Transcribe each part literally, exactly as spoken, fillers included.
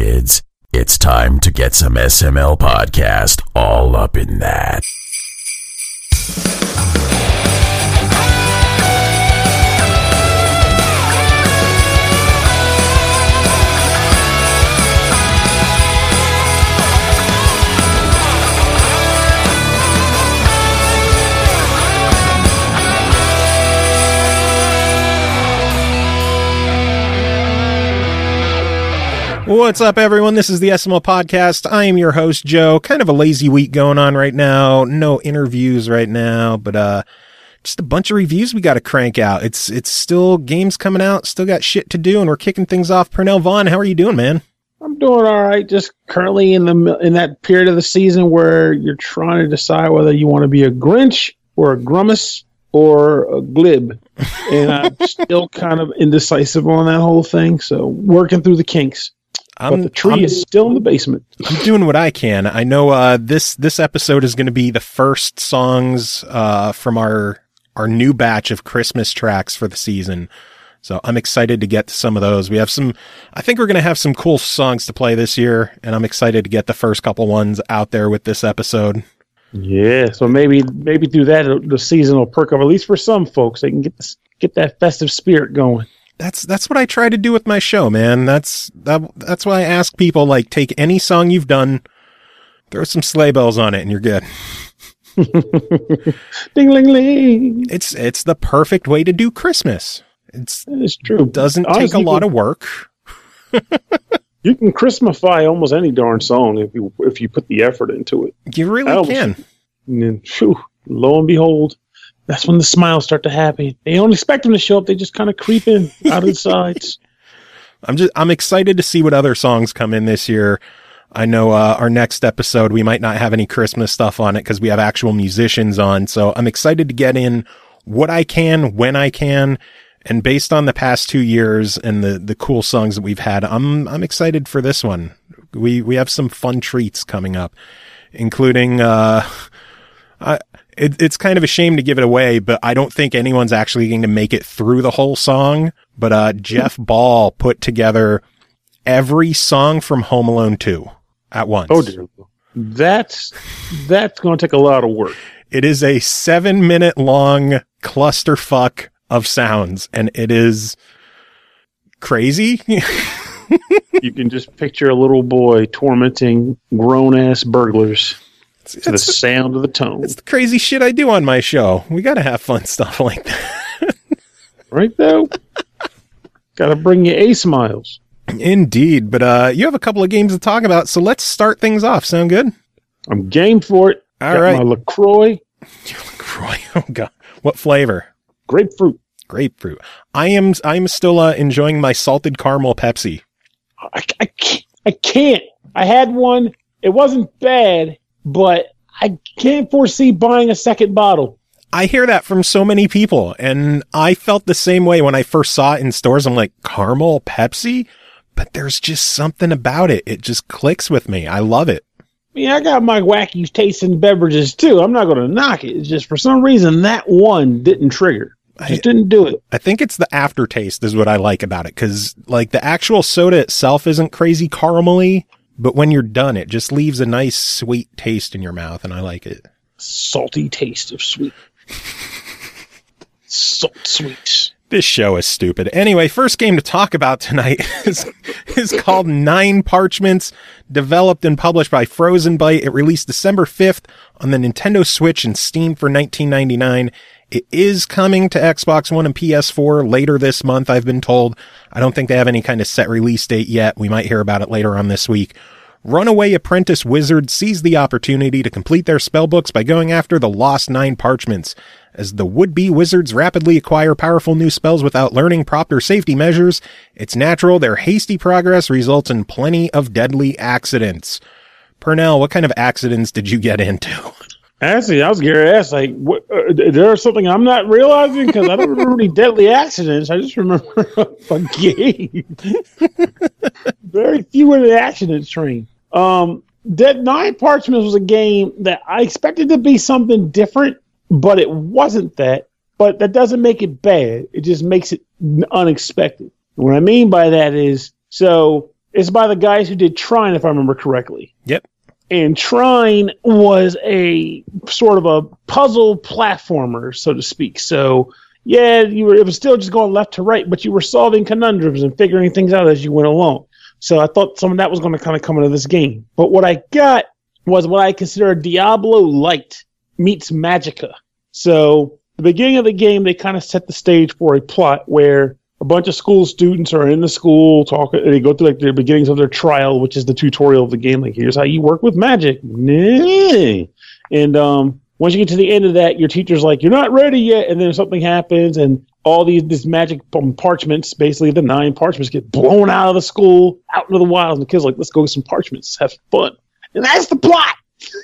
kids. It's time to get some S M L podcast all up in that. What's up, everyone? This is the S M L Podcast. I am your host, Joe. Kind of a lazy week going on right now. No interviews right now, but uh, just a bunch of reviews we got to crank out. It's it's still games coming out, still got shit to do, and we're kicking things off. Pernell Vaughn, how are you doing, man? I'm doing all right. Just currently in the in that period of the season where you're trying to decide whether you want to be a Grinch or a Grummus or a Glib, and I'm still kind of indecisive on that whole thing. So working through the kinks. I'm, but the tree I'm, is still in the basement. I'm doing what I can. I know uh, this this episode is going to be the first songs uh, from our our new batch of Christmas tracks for the season. So I'm excited to get to some of those. We have some, I think we're going to have some cool songs to play this year, and I'm excited to get the first couple ones out there with this episode. Yeah, so maybe maybe through that the season will perk up, at least for some folks. They can get this, get that festive spirit going. That's that's what I try to do with my show, man. That's that, that's why I ask people, like, take any song you've done, throw some sleigh bells on it, and you're good. Ding, ling, ling. It's it's the perfect way to do Christmas. It's it's true. It doesn't Honestly, take a lot can, of work. You can Christmify almost any darn song if you if you put the effort into it. You really almost, can. And then, whew, lo and behold, that's when the smiles start to happen. They don't expect them to show up. They just kind of creep in out of the sides. I'm just, I'm excited to see what other songs come in this year. I know, uh, our next episode, we might not have any Christmas stuff on it because we have actual musicians on. So I'm excited to get in what I can, when I can. And based on the past two years and the, the cool songs that we've had, I'm, I'm excited for this one. We, we have some fun treats coming up, including, uh, I, It, it's kind of a shame to give it away, but I don't think anyone's actually going to make it through the whole song. But uh, Jeff Ball put together every song from Home Alone two at once. Oh, dear. That's, that's going to take a lot of work. It is a seven minute long clusterfuck of sounds, and it is crazy. You can just picture a little boy tormenting grown-ass burglars. To the it's, sound of the tone. It's the crazy shit I do on my show. We got to have fun stuff like that. Right, though? Got to bring you A-smiles. Indeed. But uh, you have a couple of games to talk about, so let's start things off. Sound good? I'm game for it. All Got right. my LaCroix. LaCroix. Oh, God. What flavor? Grapefruit. Grapefruit. I am I'm still uh, enjoying my salted caramel Pepsi. I, I, I can't. I had one. It wasn't bad. But I can't foresee buying a second bottle. I hear that from so many people, and I felt the same way when I first saw it in stores. I'm like, caramel Pepsi? But there's just something about it. It just clicks with me. I love it. I mean, I got my wacky tasting beverages, too. I'm not going to knock it. It's just for some reason that one didn't trigger. Just I, didn't do it. I think it's the aftertaste is what I like about it, because like the actual soda itself isn't crazy caramelly. But when you're done, it just leaves a nice sweet taste in your mouth, and I like it. Salty taste of sweet. Salt sweets. This show is stupid. Anyway, first game to talk about tonight is, is called Nine Parchments, developed and published by Frozen Byte. It released December fifth on the Nintendo Switch and Steam for nineteen ninety-nine dollars. It is coming to Xbox One and P S four later this month, I've been told. I don't think they have any kind of set release date yet. We might hear about it later on this week. Runaway apprentice wizards seize the opportunity to complete their spellbooks by going after the lost nine parchments. As the would-be wizards rapidly acquire powerful new spells without learning proper safety measures, it's natural their hasty progress results in plenty of deadly accidents. Pernell, what kind of accidents did you get into? Actually, I was going to ask, like, what, uh, there's something I'm not realizing because I don't remember any deadly accidents. I just remember a game. Very few in the accidents train. Um, Dead Nine Parchments was a game that I expected to be something different, but it wasn't that. But that doesn't make it bad. It just makes it unexpected. What I mean by that is, so It's by the guys who did Trine, if I remember correctly. Yep. And Trine was a sort of a puzzle platformer, so to speak. So, yeah, you were it was still just going left to right, but you were solving conundrums and figuring things out as you went along. So I thought some of that was going to kind of come into this game. But what I got was what I consider a Diablo Light meets Magicka. So the beginning of the game, they kind of set the stage for a plot where a bunch of school students are in the school talking. They go through like the beginnings of their trial, which is the tutorial of the game. Like, here's how you work with magic. And um, once you get to the end of that, your teacher's like, you're not ready yet. And then something happens, and all these this magic parchments, basically the nine parchments, get blown out of the school, out into the wild. And the kids are like, let's go get some parchments, have fun. And that's the plot.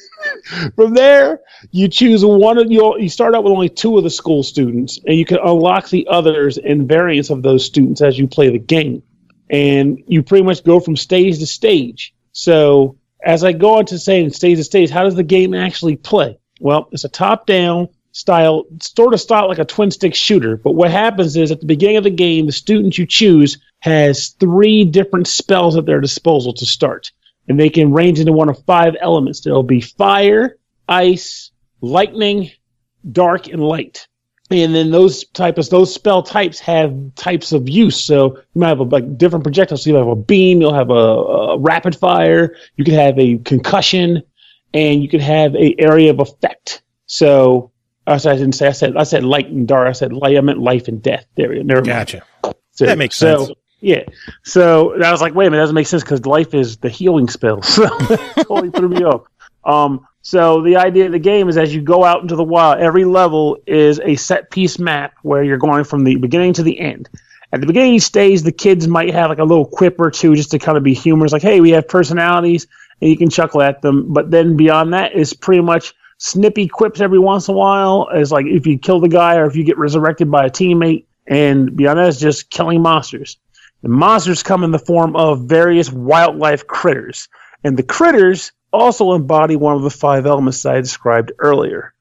From there, you choose one of you. You start out with only two of the school students, and you can unlock the others and variants of those students as you play the game. And you pretty much go from stage to stage. So as I go on to saying stage to stage, how does the game actually play? Well, it's a top-down style, sort of style like a twin-stick shooter. But what happens is at the beginning of the game, the student you choose has three different spells at their disposal to start. And they can range into one of five elements. There'll be fire, ice, lightning, dark, and light. And then those types, those spell types have types of use. So you might have a like different projectiles. So you have a beam, you'll have a, a rapid fire, you could have a concussion, and you could have a area of effect. So I didn't say I said I said light and dark. I said light. I meant life and death. There, never mind. Gotcha. So, that makes so, sense. Yeah. So I was like, wait a minute, that doesn't make sense because life is the healing spell. So that totally threw me off. Um, so the idea of the game is as you go out into the wild, every level is a set piece map where you're going from the beginning to the end. At the beginning stage, the kids might have like a little quip or two just to kind of be humorous, like, hey, we have personalities, and you can chuckle at them. But then beyond that is pretty much snippy quips every once in a while. It's like if you kill the guy or if you get resurrected by a teammate. And beyond that is just killing monsters. The monsters come in the form of various wildlife critters. And the critters also embody one of the five elements that I described earlier.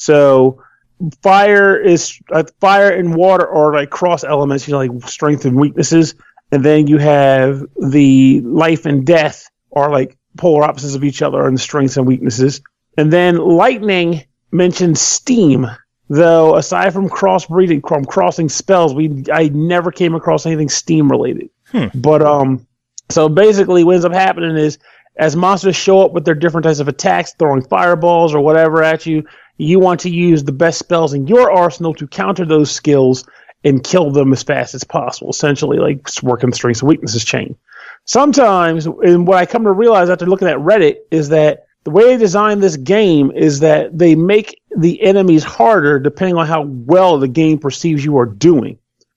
So fire is uh, fire and water are like cross elements, you know, like strength and weaknesses. And then you have the life and death are like polar opposites of each other in the strengths and weaknesses. And then lightning mentions steam. Though, aside from crossbreeding, from crossing spells, we I never came across anything steam related. Hmm. But um, so basically, what ends up happening is as monsters show up with their different types of attacks, throwing fireballs or whatever at you, you want to use the best spells in your arsenal to counter those skills and kill them as fast as possible. Essentially, like working strengths and weaknesses chain. Sometimes, and what I come to realize after looking at Reddit is that the way they design this game is that they make the enemies harder depending on how well the game perceives you are doing.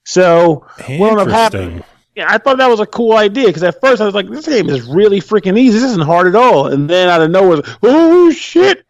So, what ended up happening? Yeah, I thought that was a cool idea because at first I was like, "This game is really freaking easy. This isn't hard at all." And then out of nowhere, oh shit!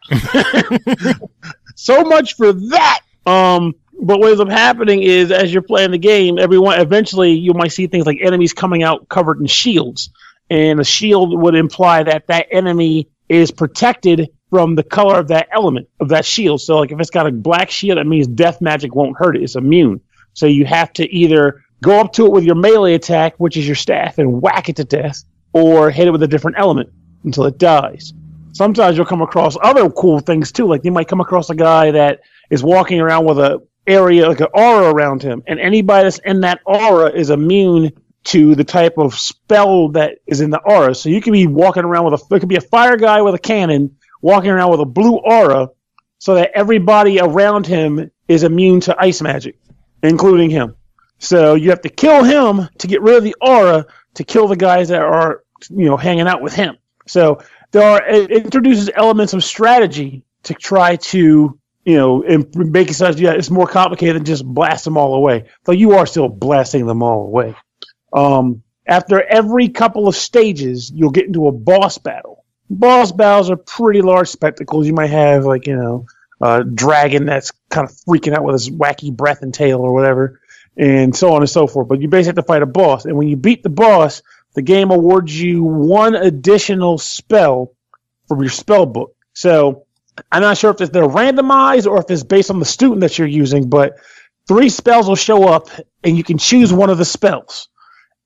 So much for that. Um, but what ends up happening is as you're playing the game, everyone eventually you might see things like enemies coming out covered in shields, and a shield would imply that that enemy is protected from the color of that element, of that shield. So, like, if it's got a black shield, that means death magic won't hurt it. It's immune. So you have to either go up to it with your melee attack, which is your staff, and whack it to death, or hit it with a different element until it dies. Sometimes you'll come across other cool things, too. Like, you might come across a guy that is walking around with a area, like an aura around him, and anybody that's in that aura is immune to the type of spell that is in the aura. So you could be walking around with a, it could be a fire guy with a cannon walking around with a blue aura so that everybody around him is immune to ice magic, including him. So you have to kill him to get rid of the aura to kill the guys that are, you know, hanging out with him. So there are, it introduces elements of strategy to try to, you know, and make it such, yeah, it's more complicated than just blast them all away. So you are still blasting them all away. Um, after every couple of stages, you'll get into a boss battle. Boss battles are pretty large spectacles. You might have, like, you know, a dragon that's kind of freaking out with his wacky breath and tail or whatever, and so on and so forth. But you basically have to fight a boss. And when you beat the boss, the game awards you one additional spell from your spell book. So I'm not sure if they're randomized or if it's based on the student that you're using, but three spells will show up, and you can choose one of the spells.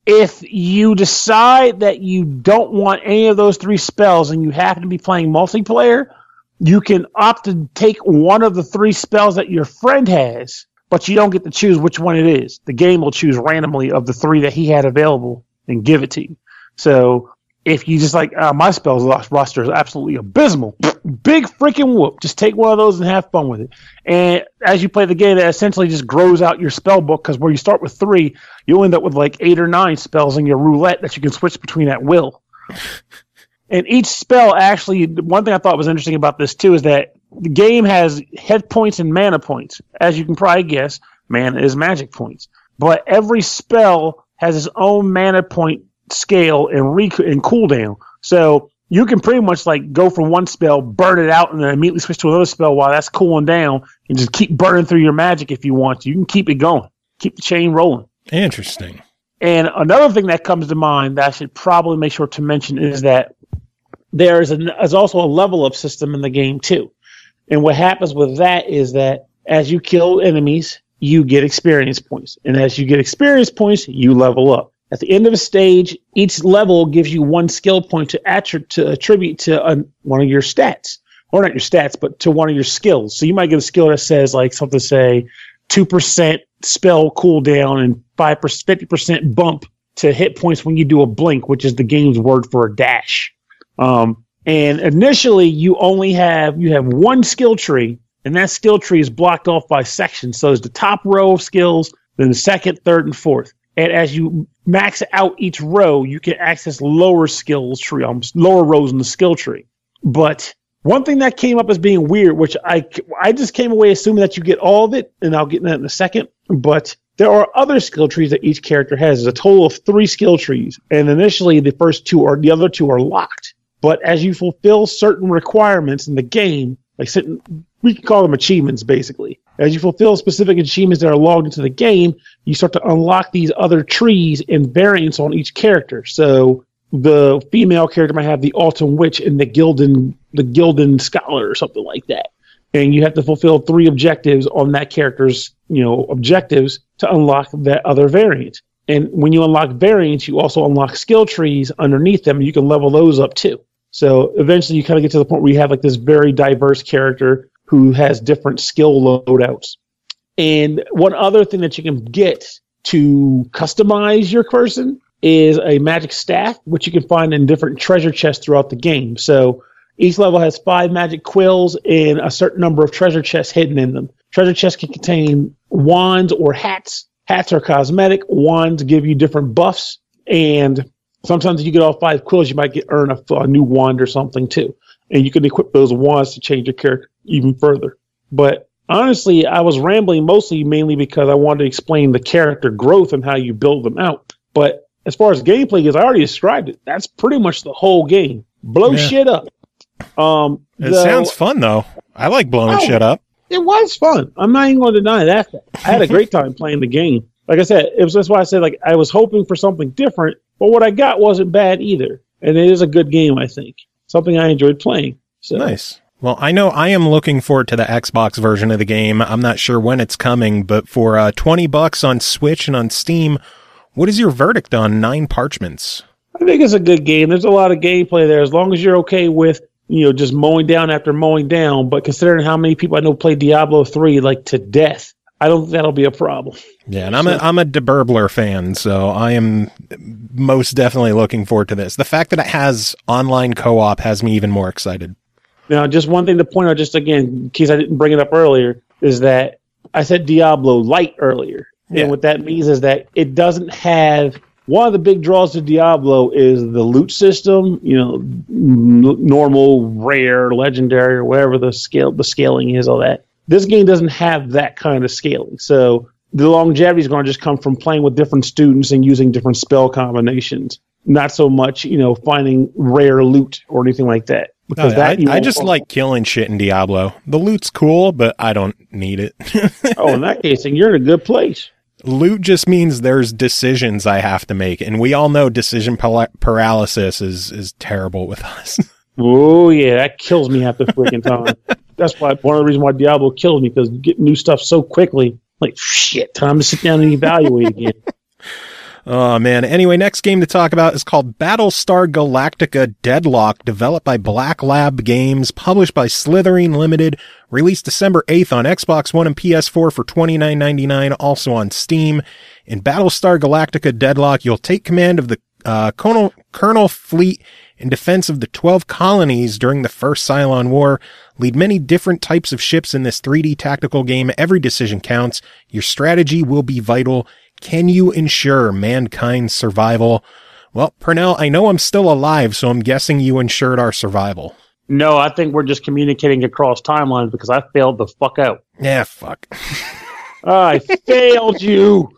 If you decide that you don't want any of those three spells and you happen to be playing multiplayer, you can opt to take one of the three spells that your friend has, but you don't get to choose which one it is. The game will choose randomly of the three that he had available and give it to you. So if you just like, uh, my spells roster is absolutely abysmal, big freaking whoop. Just take one of those and have fun with it. And as you play the game, that essentially just grows out your spell book, because where you start with three, you'll end up with like eight or nine spells in your roulette that you can switch between at will. And each spell actually, one thing I thought was interesting about this too is that the game has hit points and mana points. As you can probably guess, mana is magic points. But every spell has its own mana point scale and, rec- and cooldown. So you can pretty much like go from one spell, burn it out, and then immediately switch to another spell while that's cooling down, and just keep burning through your magic if you want to. You can keep it going. Keep the chain rolling. Interesting. And another thing that comes to mind that I should probably make sure to mention is that there is, an, is also a level up system in the game too. And what happens with that is that as you kill enemies, you get experience points. And as you get experience points, you level up. At the end of a stage, each level gives you one skill point to, attri- to attribute to a, one of your stats. Or not your stats, but to one of your skills. So you might get a skill that says, like, something say, two percent spell cooldown and five percent, fifty percent bump to hit points when you do a blink, which is the game's word for a dash. Um, and initially, you only have, you have one skill tree, and that skill tree is blocked off by sections. So there's the top row of skills, then the second, third, and fourth. And as you max out each row, you can access lower skills tree, um, lower rows in the skill tree. But one thing that came up as being weird, which I, I just came away assuming that you get all of it, and I'll get into that in a second. But there are other skill trees that each character has. There's a total of three skill trees. And initially, the first two are, the other two are locked. But as you fulfill certain requirements in the game, like certain, we can call them achievements, basically. As you fulfill specific achievements that are logged into the game, you start to unlock these other trees and variants on each character. So the female character might have the Autumn Witch and the Gildan, the Gildan Scholar or something like that. And you have to fulfill three objectives on that character's, you know, objectives to unlock that other variant. And when you unlock variants, you also unlock skill trees underneath them, and you can level those up too. So eventually you kind of get to the point where you have like this very diverse character who has different skill loadouts. And one other thing that you can get to customize your person is a magic staff, which you can find in different treasure chests throughout the game. So each level has five magic quills and a certain number of treasure chests hidden in them. Treasure chests can contain wands or hats. Hats are cosmetic. Wands give you different buffs. And sometimes if you get all five quills, you might get earn a, a new wand or something too. And you can equip those wands to change your character even further. But honestly, I was rambling mostly mainly because I wanted to explain the character growth and how you build them out. But as far as gameplay goes, I already described it. That's pretty much the whole game. Blow yeah. shit up. Um, it the, sounds fun, though. I like blowing oh, shit up. It was fun. I'm not even going to deny that. I had a great time playing the game. Like I said, it was that's why I said like I was hoping for something different, but what I got wasn't bad either. And it is a good game, I think. Something I enjoyed playing. So. Nice. Well, I know I am looking forward to the Xbox version of the game. I'm not sure when it's coming, but for uh, twenty bucks on Switch and on Steam, what is your verdict on Nine Parchments? I think it's a good game. There's a lot of gameplay there, as long as you're okay with, you know, just mowing down after mowing down. But considering how many people I know play Diablo three like to death, I don't think that'll be a problem. Yeah, and I'm so. a I'm a De Burbler fan, so I am most definitely looking forward to this. The fact that it has online co-op has me even more excited. Now, just one thing to point out, just again, in case I didn't bring it up earlier, is that I said Diablo Light earlier. Yeah. And what that means is that it doesn't have, one of the big draws to Diablo is the loot system, you know, n- normal, rare, legendary, or whatever the scale, the scaling is, all that. This game doesn't have that kind of scaling. So the longevity is going to just come from playing with different students and using different spell combinations. Not so much, you know, finding rare loot or anything like that. Because oh, that I, I just like killing shit in Diablo. The loot's cool, but I don't need it. Oh, in that case, then you're in a good place. Loot just means there's decisions I have to make, and we all know decision paralysis is, is terrible with us. Oh, yeah, that kills me half the freaking time. That's why one of the reasons why Diablo kills me, because you get new stuff so quickly. Like, shit, time to sit down and evaluate again. Oh, man. Anyway, next game to talk about is called Battlestar Galactica Deadlock, developed by Black Lab Games, published by Slithering Limited, released December eighth on Xbox One and P S four for twenty-nine ninety-nine, also on Steam. In Battlestar Galactica Deadlock, you'll take command of the uh, Colonel, Colonel Fleet in defense of the twelve colonies during the First Cylon War. Lead many different types of ships in this three D tactical game. Every decision counts. Your strategy will be vital. Can you ensure mankind's survival? Well, Pernell, I know I'm still alive, so I'm guessing you ensured our survival. No, I think we're just communicating across timelines because I failed the fuck out. Yeah, fuck. I failed you.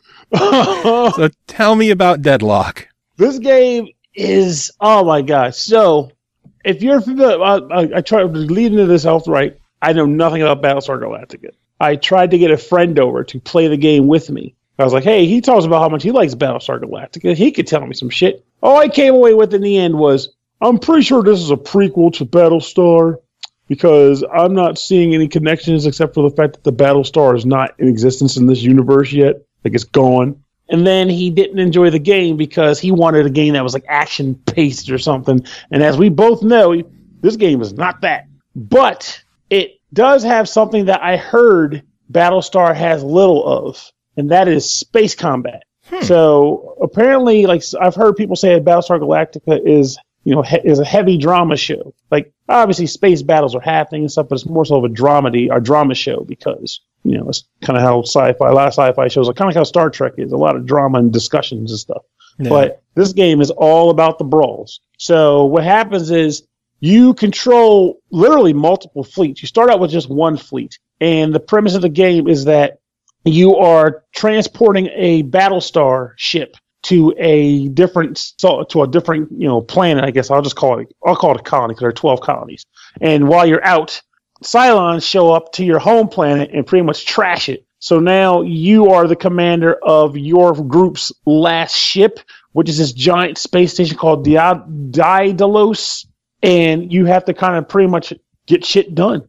So tell me about Deadlock. This game is, oh my gosh. So, if you're familiar, I, I, I tried to lead into this outright. I know nothing about Battlestar Galactica. I tried to get a friend over to play the game with me. I was like, hey, he talks about how much he likes Battlestar Galactica. He could tell me some shit. All I came away with in the end was, I'm pretty sure this is a prequel to Battlestar because I'm not seeing any connections except for the fact that the Battlestar is not in existence in this universe yet. Like, it's gone. And then he didn't enjoy the game because he wanted a game that was like action-paced or something. And as we both know, this game is not that. But it does have something that I heard Battlestar has little of. And that is space combat. Hmm. So apparently, like I've heard people say that Battlestar Galactica is, you know, he- is a heavy drama show. Like obviously, space battles are happening and stuff, but it's more so of a dramedy or drama show because you know it's kind of how sci-fi, a lot of sci-fi shows are kind of like how Star Trek is, a lot of drama and discussions and stuff. Yeah. But this game is all about the brawls. So what happens is you control literally multiple fleets. You start out with just one fleet, and the premise of the game is that you are transporting a Battlestar ship to a different to a different you know planet. I guess I'll just call it I'll call it a colony because there are twelve colonies. And while you're out, Cylons show up to your home planet and pretty much trash it. So now you are the commander of your group's last ship, which is this giant space station called Dia- Daedalus, and you have to kind of pretty much get shit done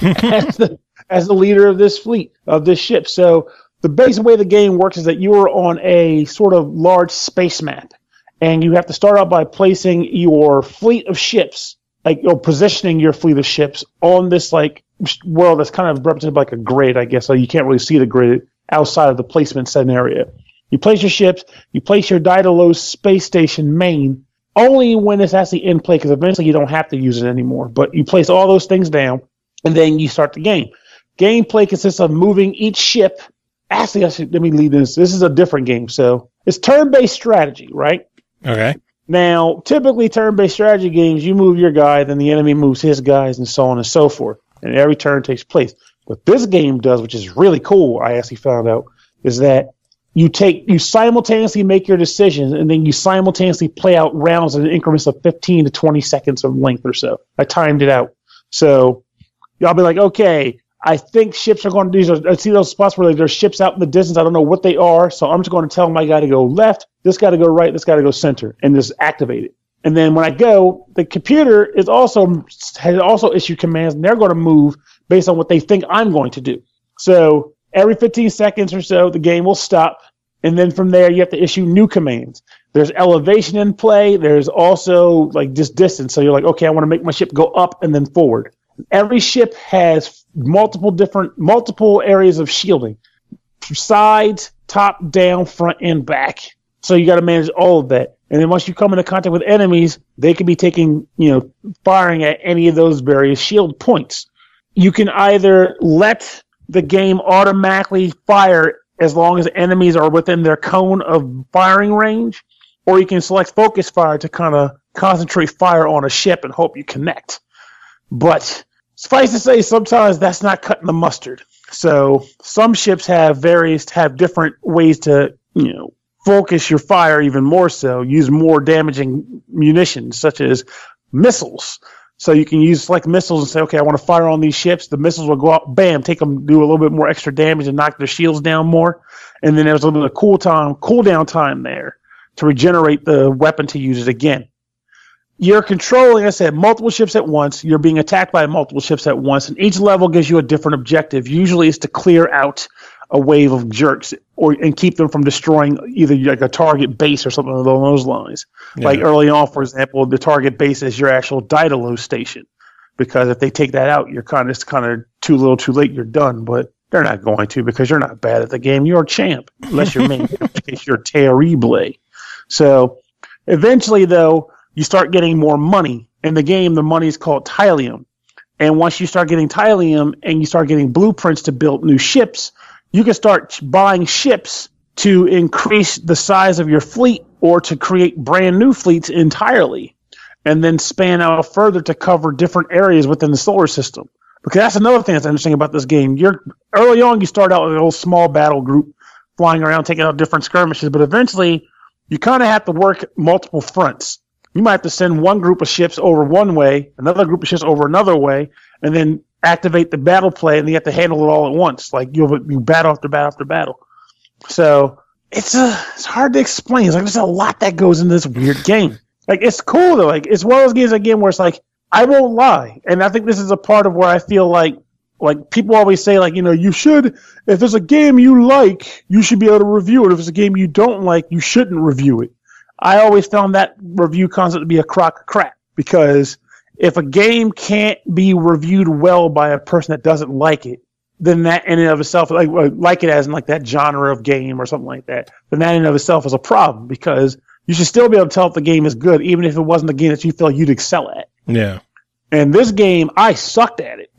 as the as the leader of this fleet, of this ship. So the basic way the game works is that you are on a sort of large space map, and you have to start out by placing your fleet of ships, like or positioning your fleet of ships on this like world that's kind of represented by like a grid, I guess, so you can't really see the grid outside of the placement scenario. You place your ships, you place your Daedalus space station main, only when it's actually in play, because eventually you don't have to use it anymore. But you place all those things down, and then you start the game. Gameplay consists of moving each ship. Actually, I should, let me lead this. This is a different game. So it's turn-based strategy, right? Okay. Now, typically turn-based strategy games, you move your guy, then the enemy moves his guys, and so on and so forth. And every turn takes place. What this game does, which is really cool, I actually found out, is that you take you simultaneously make your decisions, and then you simultaneously play out rounds in increments of fifteen to twenty seconds of length or so. I timed it out. So y'all be like, okay, I think ships are going to do. I see those spots where there's ships out in the distance. I don't know what they are, so I'm just going to tell my guy to go left. This guy to go right. This guy to go center, and just activate it. And then when I go, the computer is also has also issued commands, and they're going to move based on what they think I'm going to do. So every fifteen seconds or so, the game will stop, and then from there, you have to issue new commands. There's elevation in play. There's also like just distance. So you're like, okay, I want to make my ship go up and then forward. Every ship has multiple different, multiple areas of shielding. Sides, top, down, front, and back. So you got to manage all of that. And then once you come into contact with enemies, they can be taking, you know, firing at any of those various shield points. You can either let the game automatically fire as long as enemies are within their cone of firing range, or you can select focus fire to kind of concentrate fire on a ship and hope you connect. But suffice to say, sometimes that's not cutting the mustard. So some ships have various have different ways to, you know, focus your fire even more so, use more damaging munitions, such as missiles. So you can use select missiles and say, okay, I want to fire on these ships. The missiles will go out, bam, take them, do a little bit more extra damage and knock their shields down more. And then there's a little bit of cool time, cooldown time there to regenerate the weapon to use it again. You're controlling, like I said, multiple ships at once. You're being attacked by multiple ships at once, and each level gives you a different objective. Usually it's to clear out a wave of jerks or and keep them from destroying either like a target base or something along those lines. Yeah. Like early on, for example, the target base is your actual Daedalus station, because if they take that out, you're kind of it's kind of too little, too late. You're done, but they're not going to, because you're not bad at the game. You're a champ, unless you're main, case you're terrible. So eventually, though, you start getting more money in the game. The money is called Tylium, and once you start getting Tylium and you start getting blueprints to build new ships, you can start buying ships to increase the size of your fleet or to create brand new fleets entirely, and then span out further to cover different areas within the solar system. Because that's another thing that's interesting about this game. You're early on, you start out with a little small battle group flying around, taking out different skirmishes, but eventually you kind of have to work multiple fronts. You might have to send one group of ships over one way, another group of ships over another way, and then activate the battle play, and you have to handle it all at once. Like you'll you battle after battle after battle. So it's a it's hard to explain. It's like there's a lot that goes into this weird game. Like it's cool though. Like it's one of those games again where it's like, I won't lie, and I think this is a part of where I feel like like people always say, like, you know, you should, if there's a game you like, you should be able to review it. If it's a game you don't like, you shouldn't review it. I always found that review concept to be a crock of crap, because if a game can't be reviewed well by a person that doesn't like it, then that in and of itself, like, like it as in like that genre of game or something like that, then that in and of itself is a problem, because you should still be able to tell if the game is good, even if it wasn't the game that you feel you'd excel at. Yeah. And this game, I sucked at it.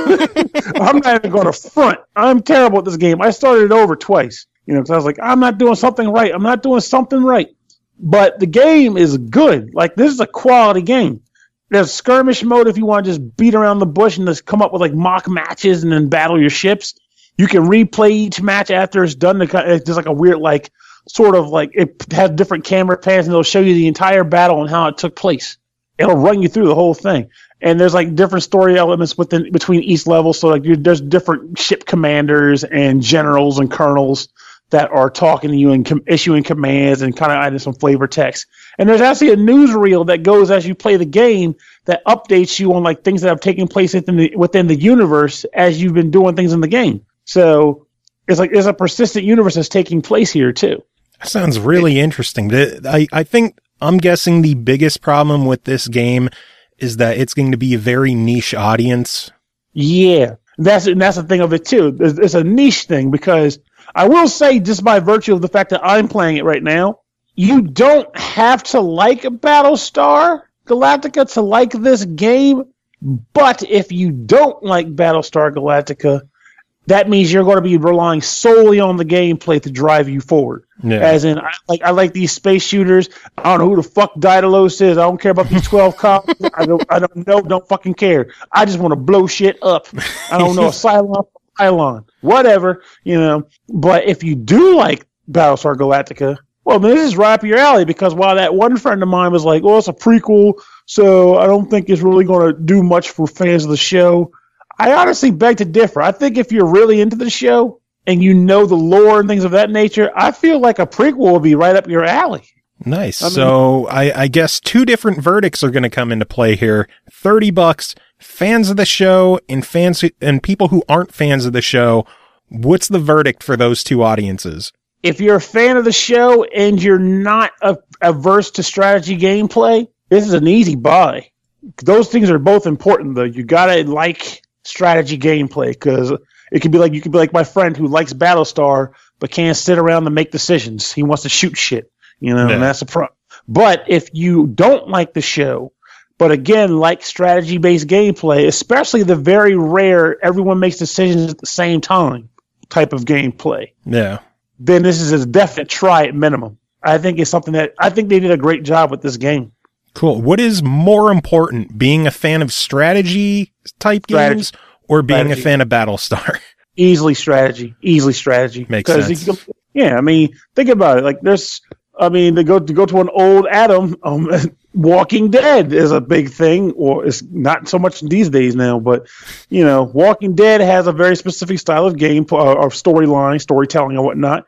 I'm not even going to front. I'm terrible at this game. I started it over twice, you know, because I was like, I'm not doing something right. I'm not doing something right. But the game is good. Like, this is a quality game. There's skirmish mode if you want to just beat around the bush and just come up with like mock matches and then battle your ships. You can replay each match after it's done. It's just like a weird, like, sort of like, it has different camera pans and it'll show you the entire battle and how it took place. It'll run you through the whole thing. And there's like different story elements within between each level. So like there's different ship commanders and generals and colonels that are talking to you and com- issuing commands and kind of adding some flavor text. And there's actually a newsreel that goes as you play the game that updates you on like things that have taken place within the, within the universe as you've been doing things in the game. So it's like there's a persistent universe that's taking place here too. That sounds really interesting. The, I, I think I'm guessing the biggest problem with this game is that it's going to be a very niche audience. Yeah, that's and that's the thing of it too. It's, it's a niche thing, because I will say, just by virtue of the fact that I'm playing it right now, you don't have to like Battlestar Galactica to like this game. But if you don't like Battlestar Galactica, that means you're going to be relying solely on the gameplay to drive you forward. Yeah. As in, I like I like these space shooters. I don't know who the fuck Daedalus is. I don't care about these twelve cops. I don't I don't know. Don't fucking care. I just want to blow shit up. I don't know. Cylon, Cylon, whatever, you know. But if you do like Battlestar Galactica, well, then this is right up your alley, because while that one friend of mine was like, "Oh, it's a prequel, so I don't think it's really going to do much for fans of the show," I honestly beg to differ. I think if you're really into the show and you know the lore and things of that nature, I feel like a prequel will be right up your alley. Nice. I mean, so I, I guess two different verdicts are going to come into play here. thirty bucks, fans of the show and fans who, and people who aren't fans of the show. What's the verdict for those two audiences? If you're a fan of the show and you're not a, averse to strategy gameplay, this is an easy buy. Those things are both important, though. You got to like strategy gameplay, because it could be like you could be like my friend who likes Battlestar but can't sit around and make decisions. He wants to shoot shit, you know, yeah. And that's a problem. But if you don't like the show, but again like strategy based gameplay, especially the very rare everyone makes decisions at the same time type of gameplay, yeah, then this is a definite try at minimum. I think it's something that I think they did a great job with this game. Cool. What is more important, being a fan of strategy type strategy. games or being strategy. a fan of Battlestar? Easily strategy. Easily strategy. Makes sense. You, yeah, I mean, think about it. Like, there's, I mean, to go to go to an old Adam, um, Walking Dead is a big thing, or it's not so much these days now, but, you know, Walking Dead has a very specific style of game, uh, or storyline, storytelling, and whatnot.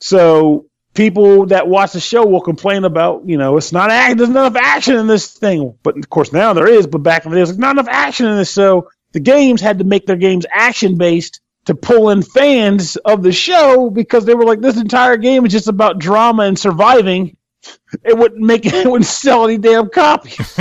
So people that watch the show will complain about, you know, it's not act, there's not enough action in this thing. But of course now there is, but back in the day, there's not enough action in this. So the games had to make their games action based to pull in fans of the show because they were like, this entire game is just about drama and surviving. It wouldn't make it, it wouldn't sell any damn copies.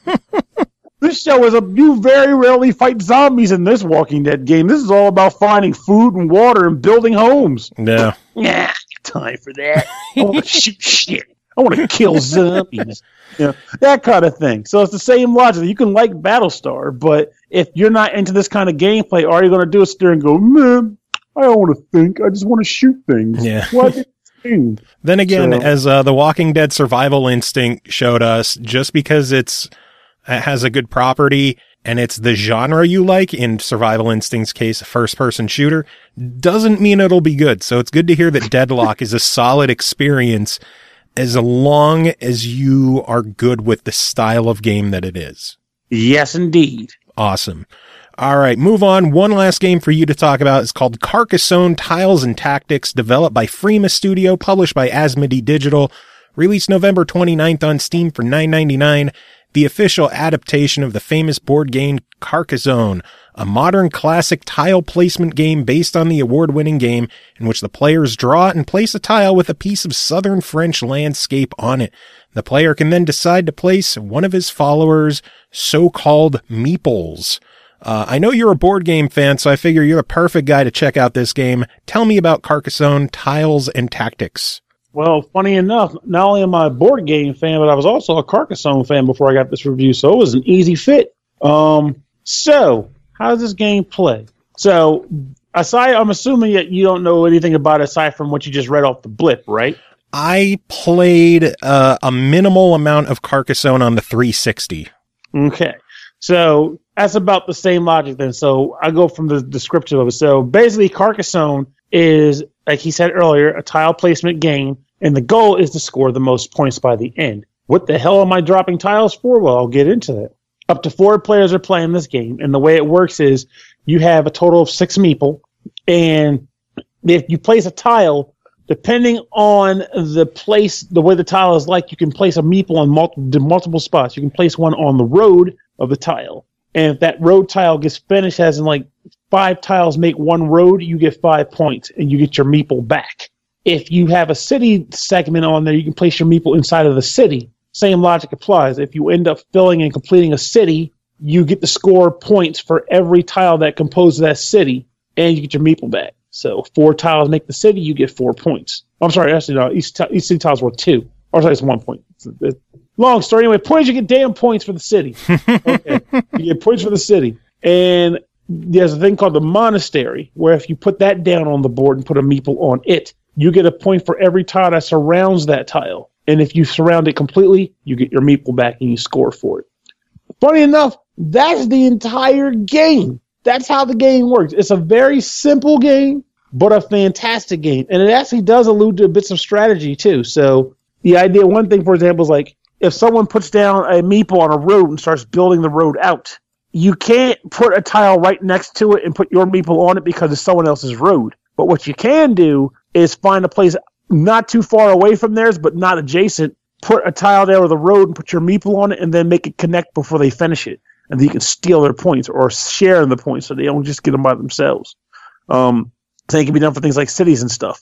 This show is a you very rarely fight zombies in this Walking Dead game. This is all about finding food and water and building homes. Yeah. Yeah, time for that. I want to shoot shit. I want to kill zombies. You know, that kind of thing. So it's the same logic. You can like Battlestar, but if you're not into this kind of gameplay, all you're going to do is sit there and go, man, I don't want to think. I just want to shoot things. Yeah. What? Then again, so, as uh, the Walking Dead Survival Instinct showed us, just because it's it has a good property and it's the genre you like, in Survival Instinct's case, a first-person shooter, doesn't mean it'll be good. So it's good to hear that Deadlock is a solid experience as long as you are good with the style of game that it is. Yes, indeed. Awesome. All right, move on. One last game for you to talk about is called Carcassonne Tiles and Tactics, developed by Frema Studio, published by Asmodee Digital, released November twenty-ninth on Steam for nine ninety-nine. The official adaptation of the famous board game Carcassonne, a modern classic tile placement game based on the award-winning game in which the players draw and place a tile with a piece of southern French landscape on it. The player can then decide to place one of his followers' so-called meeples. Uh, I know you're a board game fan, so I figure you're the perfect guy to check out this game. Tell me about Carcassonne Tiles and Tactics. Well, funny enough, not only am I a board game fan, but I was also a Carcassonne fan before I got this review, so it was an easy fit. Um, so, how does this game play? So, aside, I'm assuming that you don't know anything about it aside from what you just read off the blip, right? I played uh, a minimal amount of Carcassonne on the three sixty. Okay. So, that's about the same logic then. So, I go from the description of it. So, basically, Carcassonne is, like he said earlier, a tile placement game, and the goal is to score the most points by the end. What the hell am I dropping tiles for? Well, I'll get into that. Up to four players are playing this game, and the way it works is you have a total of six meeple, and if you place a tile, depending on the place, the way the tile is like, you can place a meeple on multiple, multiple spots. You can place one on the road of the tile, and if that road tile gets finished, as in like five tiles make one road, you get five points, and you get your meeple back. If you have a city segment on there, you can place your meeple inside of the city. Same logic applies. If you end up filling and completing a city, you get to score points for every tile that composes that city, and you get your meeple back. So four tiles make the city, you get four points. I'm sorry, actually, no, each, t- each city tile is worth two. Or sorry, it's one point. It's a, it's a long story. Anyway, points, you get damn points for the city. Okay, you get points for the city. And there's a thing called the monastery, where if you put that down on the board and put a meeple on it, you get a point for every tile that surrounds that tile. And if you surround it completely, you get your meeple back and you score for it. Funny enough, that's the entire game. That's how the game works. It's a very simple game, but a fantastic game. And it actually does allude to bits of strategy, too. So the idea, one thing, for example, is like if someone puts down a meeple on a road and starts building the road out, you can't put a tile right next to it and put your meeple on it because it's someone else's road. But what you can do is find a place not too far away from theirs, but not adjacent. Put a tile there with a road and put your meeple on it, and then make it connect before they finish it. And then you can steal their points or share in the points so they don't just get them by themselves. Um, so it can be done for things like cities and stuff.